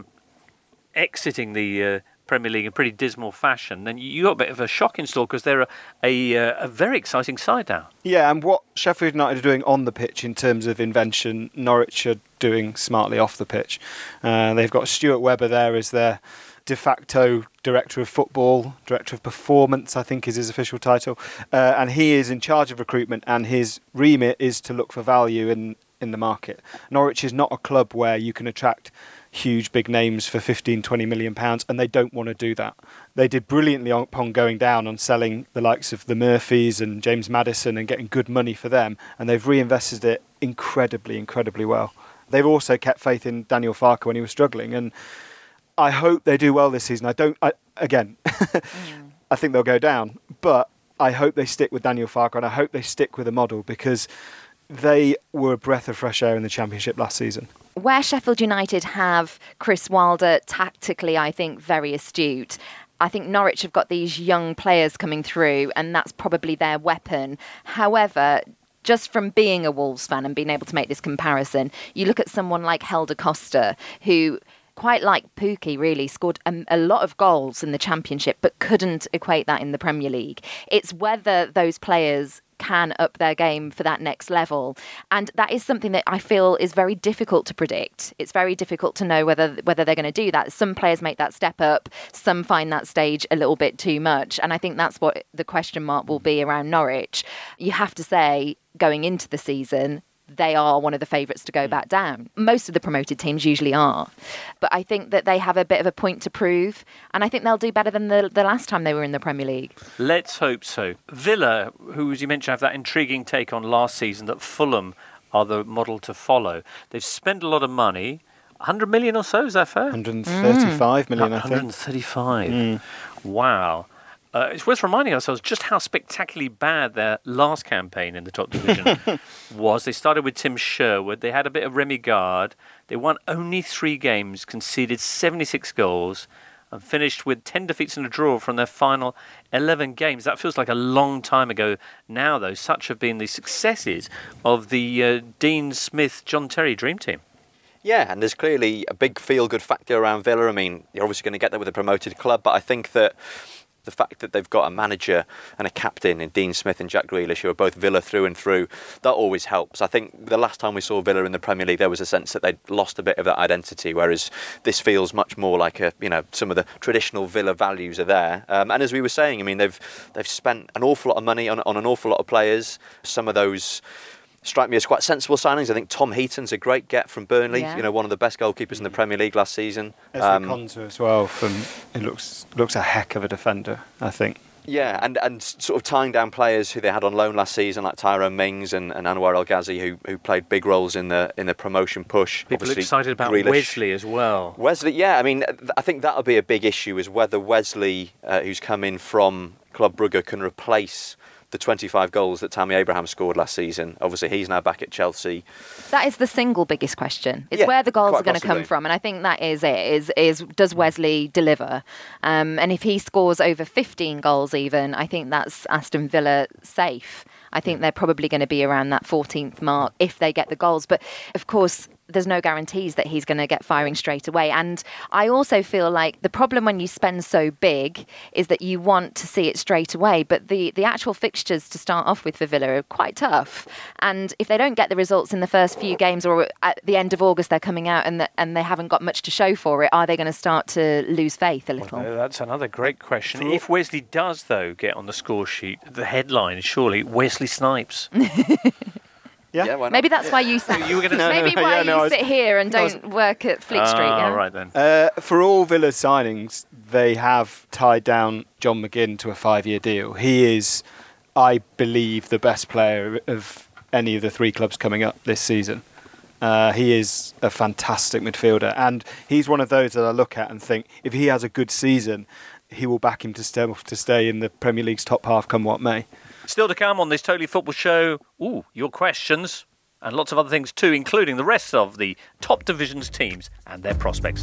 exiting the uh, Premier League in pretty dismal fashion, then you got a bit of a shock in store because they're a, a, uh, a very exciting side now. Yeah, and what Sheffield United are doing on the pitch in terms of invention, Norwich are doing smartly off the pitch. Uh, they've got Stuart Webber there as their de facto director of football, director of performance, I think is his official title. Uh, and he is in charge of recruitment, and his remit is to look for value in, in the market. Norwich is not a club where you can attract huge big names for fifteen, twenty million pounds, and they don't want to do that. They did brilliantly upon going down on selling the likes of the Murphys and James Maddison and getting good money for them, and they've reinvested it incredibly, incredibly well. They've also kept faith in Daniel Farke when he was struggling, and I hope they do well this season. I don't, I, again, mm. I think they'll go down, but I hope they stick with Daniel Farke, and I hope they stick with a model, because they were a breath of fresh air in the Championship last season. Where Sheffield United have Chris Wilder tactically, I think, very astute. I think Norwich have got these young players coming through, and that's probably their weapon. However, just from being a Wolves fan and being able to make this comparison, you look at someone like Helder Costa, who, quite like Pukki, really scored a, a lot of goals in the Championship, but couldn't equate that in the Premier League. It's whether those players can up their game for that next level, and that is something that I feel is very difficult to predict. It's very difficult to know whether whether they're going to do that. Some players make that step up, some find that stage a little bit too much, and I think that's what the question mark will be around Norwich. You have to say, going into the season, they are one of the favourites to go back down. Most of the promoted teams usually are. But I think that they have a bit of a point to prove, and I think they'll do better than the, the last time they were in the Premier League. Let's hope so. Villa, who, as you mentioned, have that intriguing take on last season that Fulham are the model to follow. They've spent a lot of money. one hundred million or so, is that fair? one hundred thirty-five million, I think. one hundred thirty-five. Mm. Wow. Uh, it's worth reminding ourselves just how spectacularly bad their last campaign in the top division was. They started with Tim Sherwood. They had a bit of Remy Gard. They won only three games, conceded seventy-six goals, and finished with ten defeats and a draw from their final eleven games. That feels like a long time ago now, though. Such have been the successes of the uh, Dean Smith, John Terry dream team. Yeah, and there's clearly a big feel-good factor around Villa. I mean, you're obviously going to get that with a promoted club, but I think that the fact that they've got a manager and a captain in Dean Smith and Jack Grealish, who are both Villa through and through, that always helps. I think the last time we saw Villa in the Premier League, there was a sense that they'd lost a bit of that identity, whereas this feels much more like a, you know, some of the traditional Villa values are there. Um, and as we were saying, I mean, they've they've spent an awful lot of money on on an awful lot of players. Some of those strike me as quite sensible signings. I think Tom Heaton's a great get from Burnley, yeah. you know, one of the best goalkeepers in the Premier League last season. Ezri um, Konsa as well, from it looks looks a heck of a defender, I think. Yeah, and, and sort of tying down players who they had on loan last season, like Tyrone Mings and, and Anwar El Ghazi, who who played big roles in the in the promotion push. People Obviously, excited about Grealish. Wesley as well. Wesley, yeah, I mean, I think that'll be a big issue, is whether Wesley, uh, who's come in from Club Brugge, can replace the twenty-five goals that Tammy Abraham scored last season. Obviously, he's now back at Chelsea. That is the single biggest question. It's yeah, where the goals are going to possibly. come from, and I think that is it. Is is does Wesley deliver? Um, and if he scores over fifteen goals, even, I think that's Aston Villa safe. I think they're probably going to be around that fourteenth mark if they get the goals. But of course, there's no guarantees that he's going to get firing straight away. And I also feel like the problem when you spend so big is that you want to see it straight away. But the, the actual fixtures to start off with for Villa are quite tough. And if they don't get the results in the first few games, or at the end of August they're coming out and the, and they haven't got much to show for it, are they going to start to lose faith a little? Well, that's another great question. If Wesley does, though, get on the score sheet, the headline is surely Wesley Snipes. Yeah, yeah, why not? Maybe that's why you sit. You were gonna No, Maybe no, no, why yeah, you no, I was- sit here and was- don't work at Fleet Street. Ah, Yeah? right then. Uh, for all Villa's signings, they have tied down John McGinn to a five-year deal. He is, I believe, the best player of any of the three clubs coming up this season. Uh, he is a fantastic midfielder, and he's one of those that I look at and think if he has a good season, he will back him to stay, to stay in the Premier League's top half come what may. Still to come on this Totally Football Show, ooh, your questions and lots of other things too, including the rest of the top divisions teams and their prospects.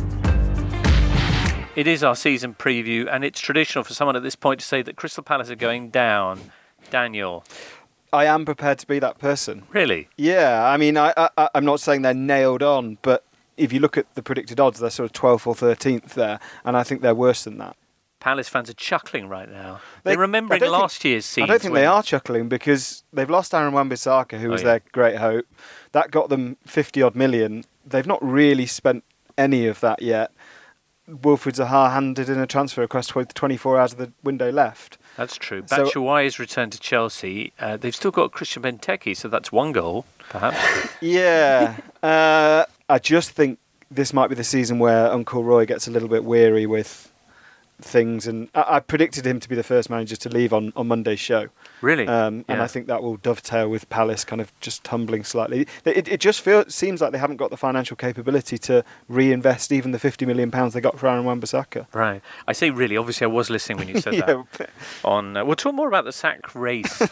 It is our season preview, and it's traditional for someone at this point to say that Crystal Palace are going down. Daniel. I am prepared to be that person. Really? Yeah, I mean, I, I, I'm not saying they're nailed on, but if you look at the predicted odds, they're sort of twelfth or thirteenth there, and I think they're worse than that. Palace fans are chuckling right now. They, They're remembering last think, year's season. I don't think they are chuckling because they've lost Aaron Wan-Bissaka, who oh, was yeah. their great hope. That got them fifty-odd million. They've not really spent any of that yet. Wilfried Zaha handed in a transfer request with twenty-four hours of the window left. That's true. So- Batshuayi has returned to Chelsea. Uh, they've still got Christian Benteke, so that's one goal, perhaps. Yeah. uh, I just think this might be the season where Uncle Roy gets a little bit weary with things, and I, I predicted him to be the first manager to leave on, on Monday's show. Really? Um, and Yeah. I think that will dovetail with Palace kind of just tumbling slightly. It, it just feels, seems like they haven't got the financial capability to reinvest even the fifty million pounds they got for Aaron Wan-Bissaka. Right. I say really. Obviously, I was listening when you said Yeah. that. On, uh, we'll talk more about the sack race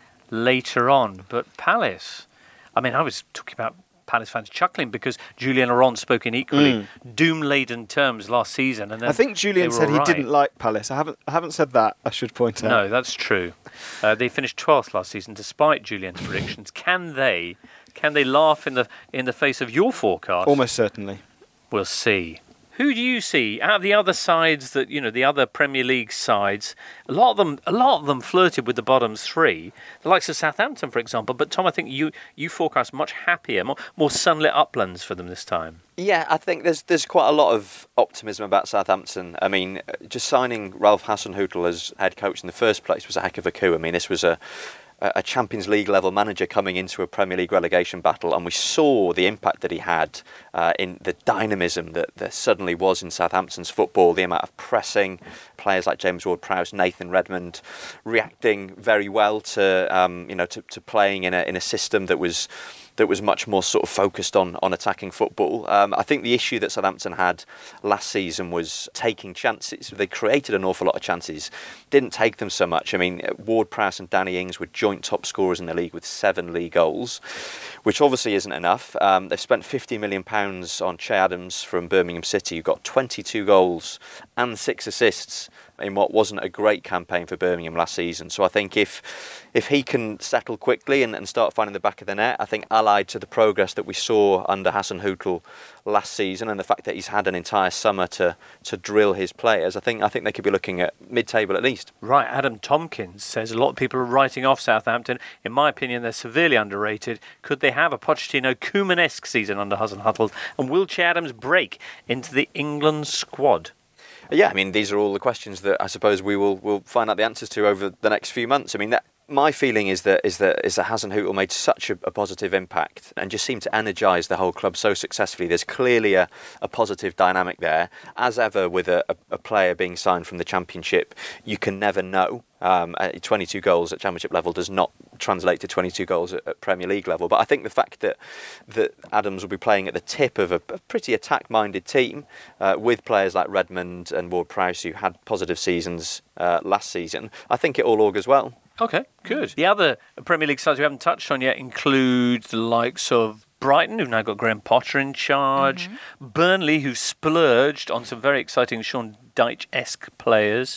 later on. But Palace, I mean, I was talking about Palace fans chuckling because Julien Laurent spoke in equally doom-laden terms last season. And then I think they Julian were said all right. he didn't like Palace. I haven't I haven't said that, I should point out. No, that's true. Uh, they finished twelfth last season, despite Julian's predictions. Can they? Can they laugh in the in the face of your forecast? Almost certainly. We'll see. Who do you see out of the other sides that you know, the other Premier League sides? A lot of them, a lot of them flirted with the bottom three. The likes of Southampton, for example. But Tom, I think you you forecast much happier, more, more sunlit uplands for them this time. Yeah, I think there's there's quite a lot of optimism about Southampton. I mean, just signing Ralph Hasenhüttl as head coach in the first place was a heck of a coup. I mean, this was a a Champions League level manager coming into a Premier League relegation battle, and we saw the impact that he had uh, in the dynamism that there suddenly was in Southampton's football, the amount of pressing, players like James Ward-Prowse, Nathan Redmond reacting very well to um, you know to, to playing in a in a system that was that was much more sort of focused on, on attacking football. Um, I think the issue that Southampton had last season was taking chances. They created an awful lot of chances, didn't take them so much. I mean, Ward-Prowse and Danny Ings were joint top scorers in the league with seven league goals, which obviously isn't enough. Um, they've spent fifty million pounds on Che Adams from Birmingham City, who got twenty-two goals and six assists in what wasn't a great campaign for Birmingham last season. So I think if if he can settle quickly and, and start finding the back of the net, I think allied to the progress that we saw under Hasenhüttl last season and the fact that he's had an entire summer to to drill his players, I think I think they could be looking at mid-table at least. Right, Adam Tompkins says a lot of people are writing off Southampton. In my opinion, they're severely underrated. Could they have a Pochettino Koeman-esque season under Hasenhüttl? And will Che Adams break into the England squad? Yeah, I mean, these are all the questions that I suppose we will will find out the answers to over the next few months. I mean, that, my feeling is that is that is that Hasenhüttl made such a, a positive impact and just seemed to energise the whole club so successfully. There's clearly a, a positive dynamic there. As ever with a, a, a player being signed from the Championship, you can never know. Um, twenty-two goals at Championship level does not translate to twenty-two goals at, at Premier League level. But I think the fact that that Adams will be playing at the tip of a, a pretty attack-minded team uh, with players like Redmond and Ward-Prowse who had positive seasons uh, last season, I think it all augurs well. Okay, good. The other Premier League sides we haven't touched on yet include the likes of Brighton, who've now got Graham Potter in charge, mm-hmm. Burnley, who've splurged on some very exciting Sean Dyche-esque players,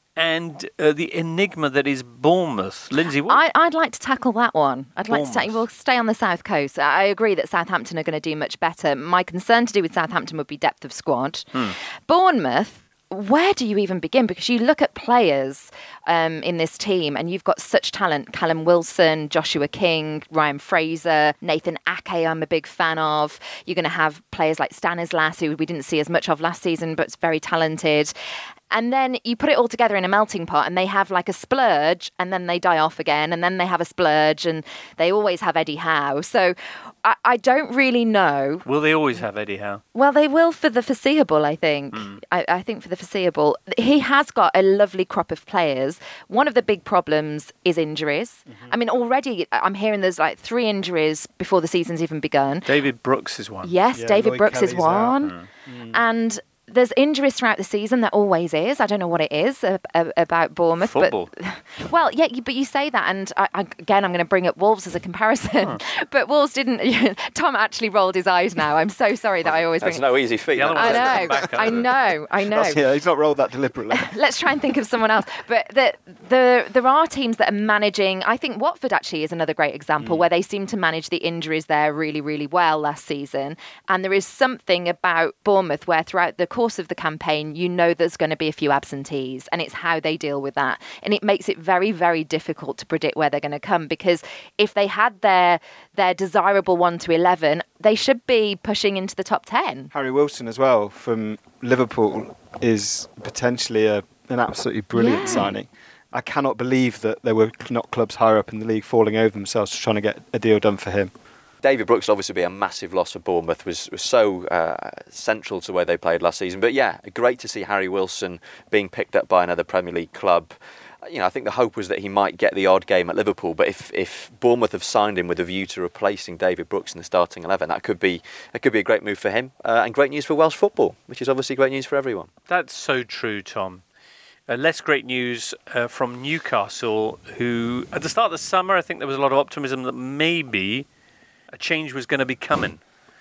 and uh, the enigma that is Bournemouth. Lindsay, what? I, I'd like to tackle that one. I'd like to Bournemouth. ta- we'll stay on the south coast. I agree that Southampton are going to do much better. My concern to do with Southampton would be depth of squad. Hmm. Bournemouth, where do you even begin? Because you look at players um, in this team and you've got such talent. Callum Wilson, Joshua King, Ryan Fraser, Nathan Ake I'm a big fan of. You're going to have players like Stanislas, who we didn't see as much of last season, but is very talented. And then you put it all together in a melting pot and they have like a splurge and then they die off again and then they have a splurge and they always have Eddie Howe. So I, I don't really know. Will they always have Eddie Howe? Well, they will for the foreseeable, I think. Mm. I, I think for the foreseeable. He has got a lovely crop of players. One of the big problems is injuries. Mm-hmm. I mean, already I'm hearing there's like three injuries before the season's even begun. David Brooks is one. Yes, yeah, David Lloyd Brooks Kelly's is one. Mm. Mm. And there's injuries throughout the season. There always is. I don't know what it is uh, uh, about Bournemouth. Football. But, well, yeah, you, but you say that, and I, I, again, I'm going to bring up Wolves as a comparison. Huh. But Wolves didn't. Tom actually rolled his eyes now. I'm so sorry that I always That's bring. no easy feat. I know, I know, I know. That's, yeah, he's not rolled that deliberately. Let's try and think of someone else. But the, the, there are teams that are managing. I think Watford actually is another great example mm. where they seem to manage the injuries there really, really well last season. And there is something about Bournemouth where throughout the course of the campaign, you know there's going to be a few absentees, and it's how they deal with that. And it makes it very, very difficult to predict where they're going to come, because if they had their their desirable one to eleven, they should be pushing into the top ten. Harry Wilson as well from Liverpool is potentially a, an absolutely brilliant yeah. signing. I cannot believe that there were not clubs higher up in the league falling over themselves trying to get a deal done for him. David Brooks obviously be a massive loss for Bournemouth, was, was so uh, central to where they played last season. But yeah, great to see Harry Wilson being picked up by another Premier League club. You know, I think the hope was that he might get the odd game at Liverpool, but if, if Bournemouth have signed him with a view to replacing David Brooks in the starting eleven, that could be that could be a great move for him uh, and great news for Welsh football, which is obviously great news for everyone. That's so true, Tom. Uh, less great news uh, from Newcastle, who at the start of the summer, I think there was a lot of optimism that maybe a change was going to be coming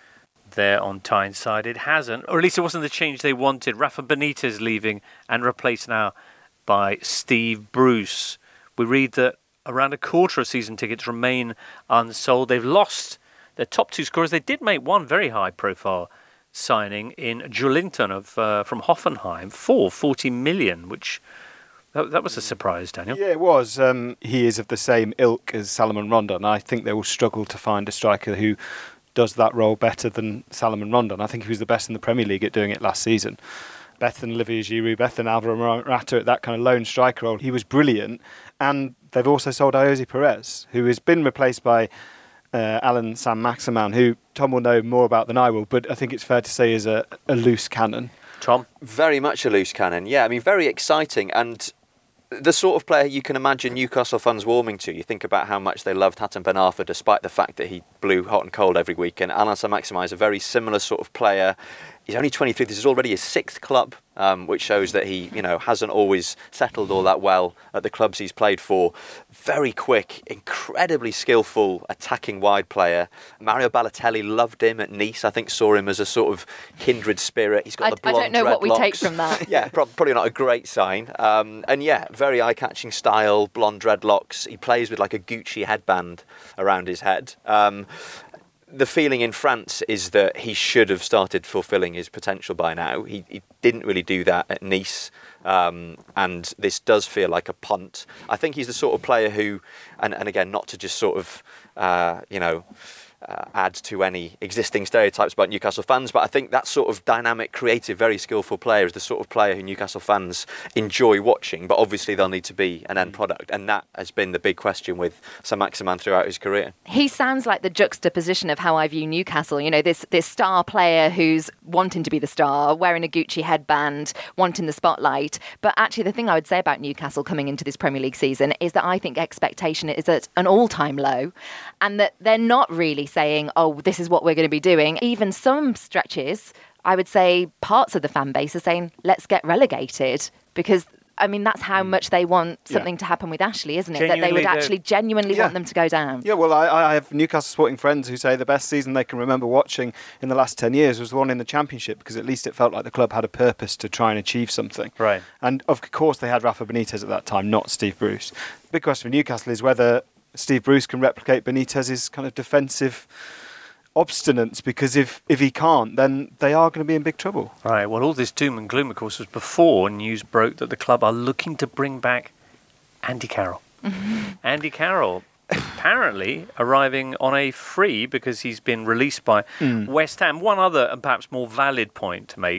there on Tyneside. It hasn't, or at least it wasn't the change they wanted. Rafa Benitez leaving and replaced now by Steve Bruce. We read that around a quarter of season tickets remain unsold. They've lost their top two scorers. They did make one very high-profile signing in Joelinton of uh, from Hoffenheim for forty million, which that, that was a surprise, Daniel. Yeah, it was. Um, he is of the same ilk as Salomon Rondon. I think they will struggle to find a striker who does that role better than Salomon Rondon. I think he was the best in the Premier League at doing it last season. Better than Olivier Giroud, better than Alvaro Morata at that kind of lone striker role. He was brilliant. And they've also sold Ayoze Perez, who has been replaced by uh, Alan Saint-Maximin, who Tom will know more about than I will, but I think it's fair to say is a, a loose cannon. Tom? Very much a loose cannon, yeah. I mean, very exciting, and the sort of player you can imagine Newcastle fans warming to. You think about how much they loved Hatem Ben Arfa, despite the fact that he blew hot and cold every week. And Alan Saint-Maximin is a very similar sort of player. He's only twenty-three. This is already his sixth club, um, which shows that he, you know, hasn't always settled all that well at the clubs he's played for. Very quick, incredibly skillful, attacking wide player. Mario Balotelli loved him at Nice. I think saw him as a sort of kindred spirit. He's got I, the blonde I don't know dreadlocks. what we take from that. Yeah, probably not a great sign. Um, and yeah, very eye-catching style, blonde dreadlocks. He plays with like a Gucci headband around his head. Um, The feeling in France is that he should have started fulfilling his potential by now. He, he didn't really do that at Nice, um, and this does feel like a punt. I think he's the sort of player who, and, and again, not to just sort of, uh, you know, uh, add to any existing stereotypes about Newcastle fans, but I think that sort of dynamic, creative, very skillful player is the sort of player who Newcastle fans enjoy watching, but obviously they'll need to be an end product, and that has been the big question with Saint-Maximin throughout his career. He sounds like the juxtaposition of how I view Newcastle. You know, this this star player who's wanting to be the star, wearing a Gucci headband, wanting the spotlight. But actually, the thing I would say about Newcastle coming into this Premier League season is that I think expectation is at an all-time low, and that they're not really saying, oh, this is what we're going to be doing. Even some stretches, I would say parts of the fan base are saying, let's get relegated, because I mean, that's how much they want something yeah. to happen with Ashley, isn't it? Genuinely, that they would actually genuinely yeah. want them to go down. Yeah, well, I, I have Newcastle supporting friends who say the best season they can remember watching in the last ten years was the one in the Championship, because at least it felt like the club had a purpose to try and achieve something. Right. And of course they had Rafa Benitez at that time, not Steve Bruce. The big question for Newcastle is whether Steve Bruce can replicate Benitez's kind of defensive obstinance, because if, if he can't, then they are going to be in big trouble. Right, well, all this doom and gloom, of course, was before news broke that the club are looking to bring back Andy Carroll. Andy Carroll apparently arriving on a free because he's been released by mm. West Ham. One other and perhaps more valid point to make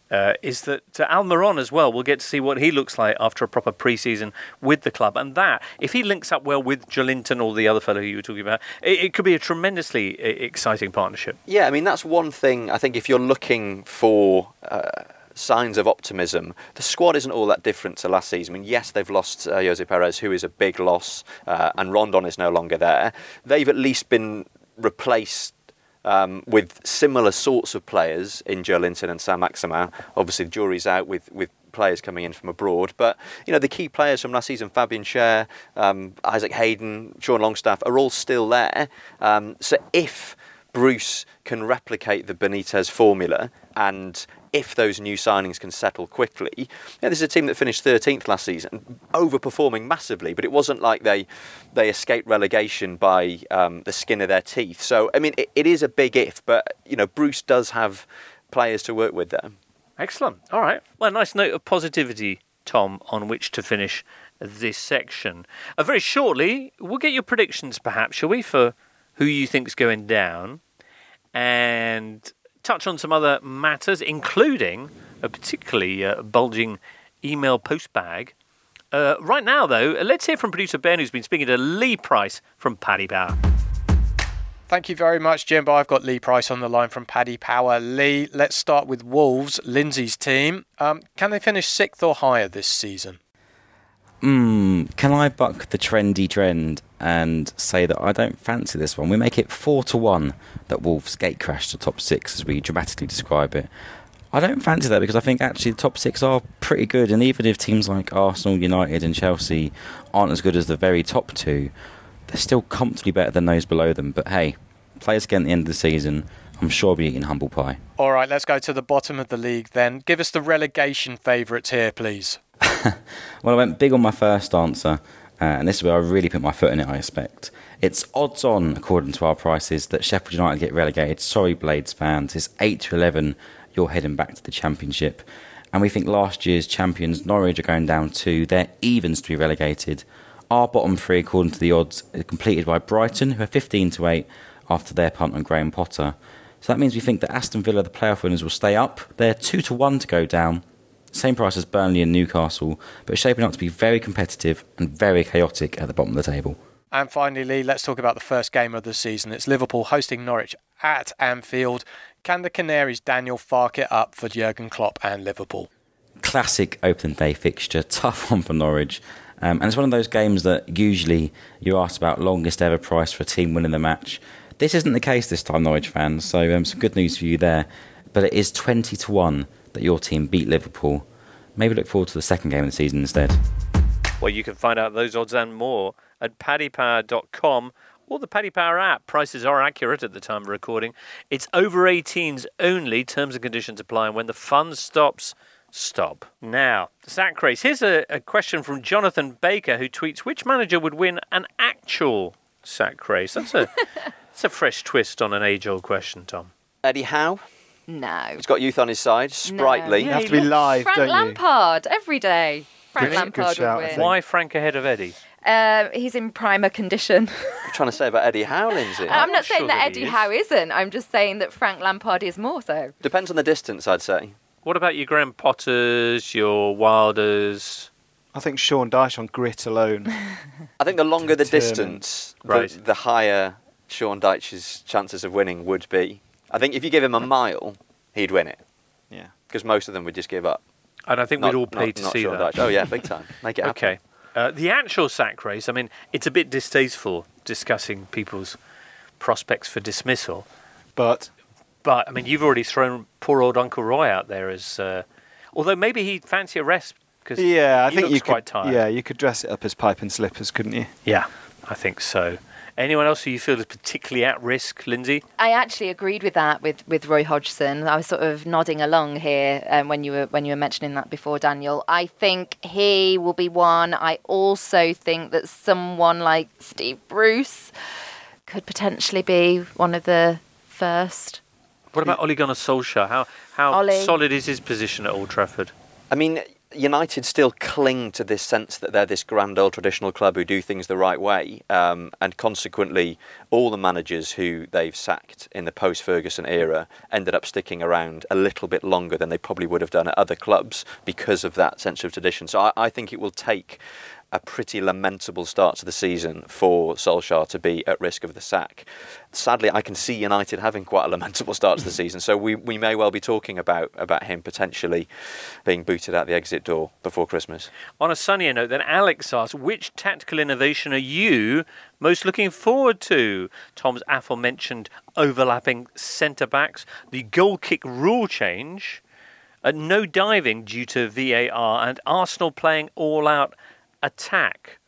uh, is that uh, Almiron as well, we'll get to see what he looks like after a proper pre-season with the club. And that, if he links up well with Joelinton or the other fellow who you were talking about, it, it could be a tremendously exciting partnership. Yeah, I mean, that's one thing, I think, if you're looking for uh, signs of optimism, the squad isn't all that different to last season. I mean, yes, they've lost uh, Jose Perez, who is a big loss, uh, and Rondon is no longer there. They've at least been replaced Um, with similar sorts of players in Joelinton and Saint-Maximin. Obviously, the jury's out with, with players coming in from abroad. But, you know, the key players from last season, Fabian Schär, um, Isaac Hayden, Sean Longstaff, are all still there. Um, so if Bruce can replicate the Benitez formula, and if those new signings can settle quickly, you know, this is a team that finished thirteenth last season, overperforming massively, but it wasn't like they they escaped relegation by um, the skin of their teeth. So, I mean, it, it is a big if, but, you know, Bruce does have players to work with there. Excellent. All right. Well, a nice note of positivity, Tom, on which to finish this section. Uh, very shortly, we'll get your predictions, perhaps, shall we, for who you think's going down, and touch on some other matters, including a particularly uh, bulging email postbag. Uh, right now, though, let's hear from producer Ben, who's been speaking to Lee Price from Paddy Power. Thank you very much, Jimbo. I've got Lee Price on the line from Paddy Power. Lee, let's start with Wolves, Lindsay's team. Um, can they finish sixth or higher this season? Hmm, can I buck the trendy trend and say that I don't fancy this one? We make it four to one that Wolves gate crash to top six, as we dramatically describe it. I don't fancy that because I think actually the top six are pretty good, and even if teams like Arsenal, United and Chelsea aren't as good as the very top two, they're still comfortably better than those below them. But hey, play us again at the end of the season. I'm sure we'll be eating humble pie. All right, let's go to the bottom of the league then. Give us the relegation favourites here, please. Well, I went big on my first answer, uh, and this is where I really put my foot in it, I expect. It's odds on, according to our prices, that Sheffield United get relegated. Sorry, Blades fans. It's eight to eleven. You're heading back to the Championship. And we think last year's champions, Norwich, are going down two. They're evens to be relegated. Our bottom three, according to the odds, are completed by Brighton, who are fifteen to eight after their punt on Graham Potter. So that means we think that Aston Villa, the playoff winners, will stay up. They're two to one to go down. Same price as Burnley and Newcastle, but shaping up to be very competitive and very chaotic at the bottom of the table. And finally, Lee, let's talk about the first game of the season. It's Liverpool hosting Norwich at Anfield. Can the Canaries, Daniel, Fark it up for Jurgen Klopp and Liverpool? Classic opening day fixture, tough one for Norwich. Um, and it's one of those games that usually you're asked about longest ever price for a team winning the match. This isn't the case this time, Norwich fans, so um, some good news for you there. But it is twenty to one that your team beat Liverpool. Maybe look forward to the second game of the season instead. Well, you can find out those odds and more at paddy power dot com or the Paddy Power app. Prices are accurate at the time of recording. It's over eighteens only. Terms and conditions apply. And when the fun stops, stop. Now, the sack race. Here's a, a question from Jonathan Baker, who tweets, which manager would win an actual sack race? That's a, that's a fresh twist on an age-old question, Tom. Eddie Howe? No. He's got youth on his side, sprightly. You have to be live, Frank don't you? Lampard, every day. Frank Good- Lampard good shout, would I win. think. Why Frank ahead of Eddie? Uh, he's in primer condition. What are you trying to say about Eddie Howe, Lindsay? I'm not saying sure that that he Eddie is. Howe isn't. I'm just saying that Frank Lampard is more so. Depends on the distance, I'd say. What about your Graham Potters, your Wilders? I think Sean Dyche on grit alone. I think the longer the Determined. distance, Right. the, the higher Sean Dyche's chances of winning would be. I think if you give him a mile, he'd win it. Yeah. Because most of them would just give up. And I think Not- we'd all pay not- to not see Sean that. Dyche. Oh, yeah, big time. Make it happen. Okay. Uh, the actual sack race, I mean, it's a bit distasteful discussing people's prospects for dismissal. But But, I mean, you've already thrown poor old Uncle Roy out there as... Uh, although maybe he'd fancy a rest because yeah, I he think looks you quite could. tired. Yeah, you could dress it up as pipe and slippers, couldn't you? Yeah, I think so. Anyone else who you feel is particularly at risk, Lindsay? I actually agreed with that with, with Roy Hodgson. I was sort of nodding along here um, when you were when you were mentioning that before, Daniel. I think he will be one. I also think that someone like Steve Bruce could potentially be one of the first. What about Ole Gunnar Solskjaer? How how Ole. solid is his position at Old Trafford? I mean, United still cling to this sense that they're this grand old traditional club who do things the right way, um, and consequently all the managers who they've sacked in the post-Ferguson era ended up sticking around a little bit longer than they probably would have done at other clubs because of that sense of tradition. So I, I think it will take a pretty lamentable start to the season for Solskjaer to be at risk of the sack. Sadly, I can see United having quite a lamentable start to the season, so we, we may well be talking about, about him potentially being booted out the exit door before Christmas. On a sunnier note, then Alex asks, which tactical innovation are you most looking forward to? Tom's aforementioned overlapping centre-backs, the goal kick rule change, uh, no diving due to V A R, and Arsenal playing all-out attack.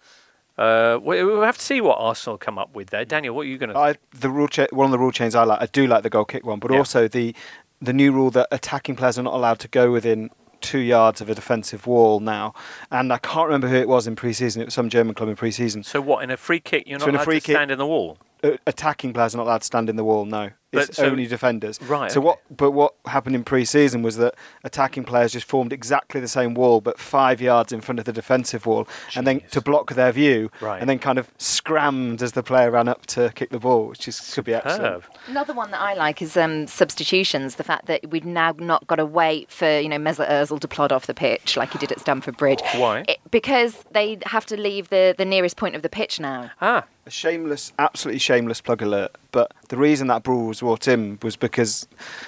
Uh, we, we'll have to see what Arsenal come up with there. Daniel, what are you going to I the rule cha- one of the rule changes I like. I do like the goal kick one, but Yeah. also the the new rule that attacking players are not allowed to go within two yards of a defensive wall now. And I can't remember who it was in pre-season. It was some German club in pre-season. So what, in a free kick, you're So not in a allowed free to kick- stand in the wall? Uh, attacking players are not allowed to stand in the wall. No, But it's so- only defenders. Right, So okay. what? But what happened in pre-season was that attacking players just formed exactly the same wall, but five yards in front of the defensive wall, and then to block their view, Right. and then kind of scrammed as the player ran up to kick the ball, which is could be excellent. Superb. Another one that I like is um, substitutions. The fact that we've now not got to wait for you know Mesut Ozil to plod off the pitch like he did at Stamford Bridge. Why? It, because they have to leave the, the nearest point of the pitch now. Ah, A shameless, absolutely shameless plug alert. But the reason that rule was brought in was because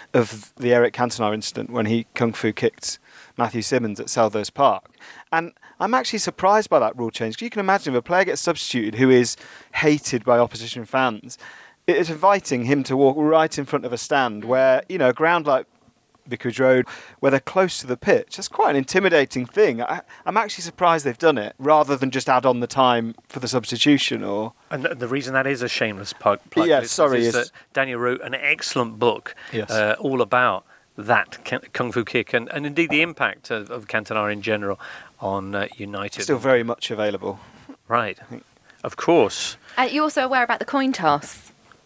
of the Eric Cantona incident when he kung fu kicked Matthew Simmons at Selhurst Park. And I'm actually surprised by that rule change. 'Cause you can imagine if a player gets substituted who is hated by opposition fans, it is inviting him to walk right in front of a stand where, you know, a ground like Vicarage Road, where they're close to the pitch. That's quite an intimidating thing. I, I'm actually surprised they've done it, rather than just add on the time for the substitution. Or and the reason that is a shameless plug, plug Yeah, listeners, sorry, is it's- that Daniel wrote an excellent book Yes. uh, all about that k- kung fu kick and, and indeed the impact of, of Cantona in general on uh, United. still very much available. Right, of course. Are you also aware about the coin toss?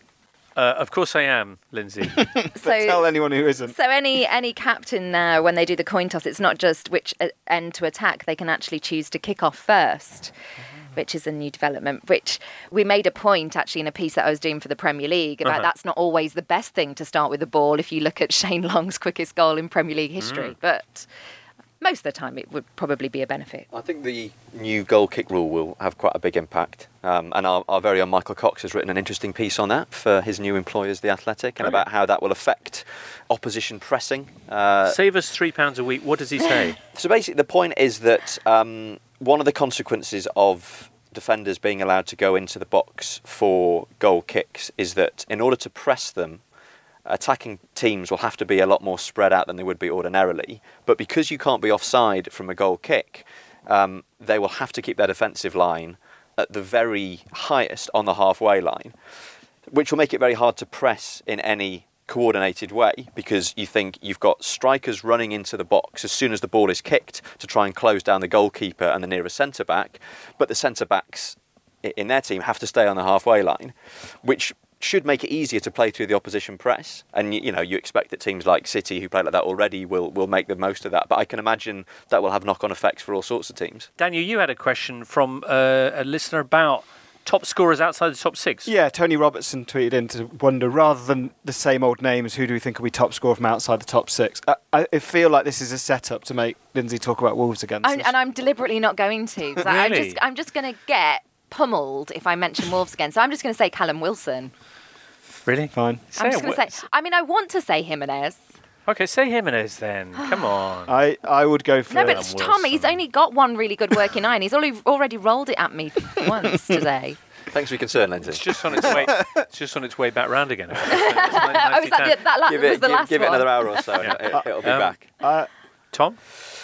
Uh, of course I am, Lindsay. But tell anyone who isn't. So any any captain now, when they do the coin toss, it's not just which uh, end to attack. They can actually choose to kick off first, which is a new development. Which we made a point actually in a piece that I was doing for the Premier League about. Uh-huh. That's not always the best thing to start with the ball. If you look at Shane Long's quickest goal in Premier League history, Mm. but most of the time it would probably be a benefit. I think the new goal kick rule will have quite a big impact. Um, and our, our very own Michael Cox has written an interesting piece on that for his new employers, The Athletic, and Oh, about how that will affect opposition pressing. Uh, Save us three pounds a week. What does he say? so basically, the point is that um, one of the consequences of defenders being allowed to go into the box for goal kicks is that in order to press them, attacking teams will have to be a lot more spread out than they would be ordinarily. But because you can't be offside from a goal kick, um, they will have to keep their defensive line at the very highest on the halfway line, which will make it very hard to press in any coordinated way, because you think you've got strikers running into the box as soon as the ball is kicked to try and close down the goalkeeper and the nearest centre-back, but the centre-backs in their team have to stay on the halfway line, which should make it easier to play through the opposition press. And you know, you expect that teams like City, who play like that already, will will make the most of that. But I can imagine that will have knock-on effects for all sorts of teams. Daniel, you had a question from uh, a listener about top scorers outside the top six. Yeah, Tony Robertson tweeted in to wonder, rather than the same old names, who do we think will be top scorer from outside the top six? I, I feel like this is a setup to make Lindsay talk about Wolves again. I'm, and I'm deliberately not going to. 'Cause I'm Really? just I'm just going to get pummeled if I mention Wolves again. So I'm just going to say Callum Wilson. Really? Fine. Say I'm just it. going to say. I mean, I want to say Jimenez. Okay, say Jimenez then. Come on. I, I would go for... No, but Wilson. Tom, he's only got one really good working eye, and he's already already rolled it at me once today. Thanks for your concern, Lindsay. It's just on its way. It's just on its way back round again. Oh, was that, the, that la- give was it, the give, last give it one? another hour or so, and it, it'll be Um, back. Uh, Tom?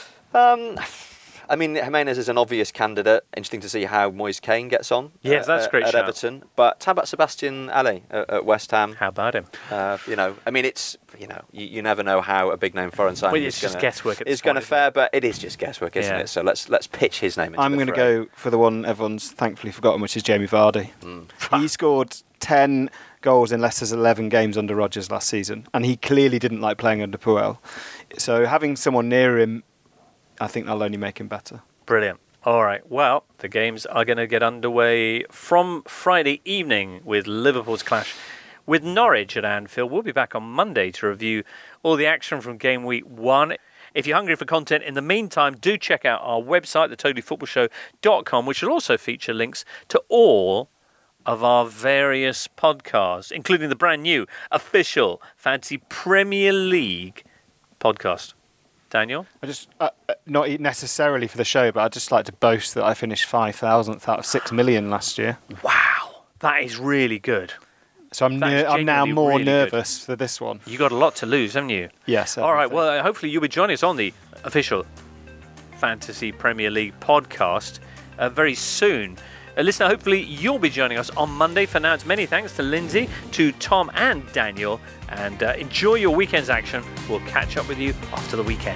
Um, I mean, Jimenez is an obvious candidate. Interesting to see how Moise Kean gets on. Yes, uh, that's a great at shout. Everton. But how about Sebastian Alley at, at West Ham? How about him? Uh, you know, I mean, it's you know, you, you never know how a big name foreign signing Well, is it's just gonna, guesswork at is this going to point, isn't fare, but it is just guesswork, isn't Yeah. it? So let's let's pitch his name. Into I'm going to go for the one everyone's thankfully forgotten, which is Jamie Vardy. He scored ten goals in Leicester's eleven games under Rodgers last season, and he clearly didn't like playing under Puel. So having someone near him, I think they'll only make him better. Brilliant. All right. Well, the games are going to get underway from Friday evening with Liverpool's clash with Norwich at Anfield. We'll be back on Monday to review all the action from game week one. If you're hungry for content in the meantime, do check out our website, the totally football show dot com, which will also feature links to all of our various podcasts, including the brand new official Fantasy Premier League podcast. Daniel? I just, uh, not necessarily for the show, but I'd just like to boast that I finished five thousandth out of six million last year. Wow, that is really good. So I'm, ner- I'm now more really nervous good. for this one. You got a lot to lose, haven't you? Yes. All right, well, uh, hopefully you'll be joining us on the official Fantasy Premier League podcast uh, very soon. Uh, listener, hopefully you'll be joining us on Monday. For now, it's many thanks to Lindsay, to Tom and Daniel, and uh, enjoy your weekend's action. We'll catch up with you after the weekend.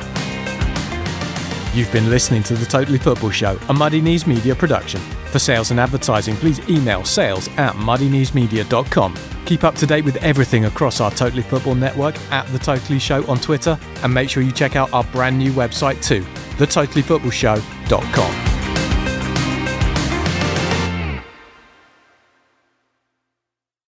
You've been listening to The Totally Football Show, a Muddy Knees Media production. For sales and advertising, please email sales at muddy knees media dot com. Keep up to date with everything across our Totally Football network at The Totally Show on Twitter, and make sure you check out our brand new website too, the totally football show dot com.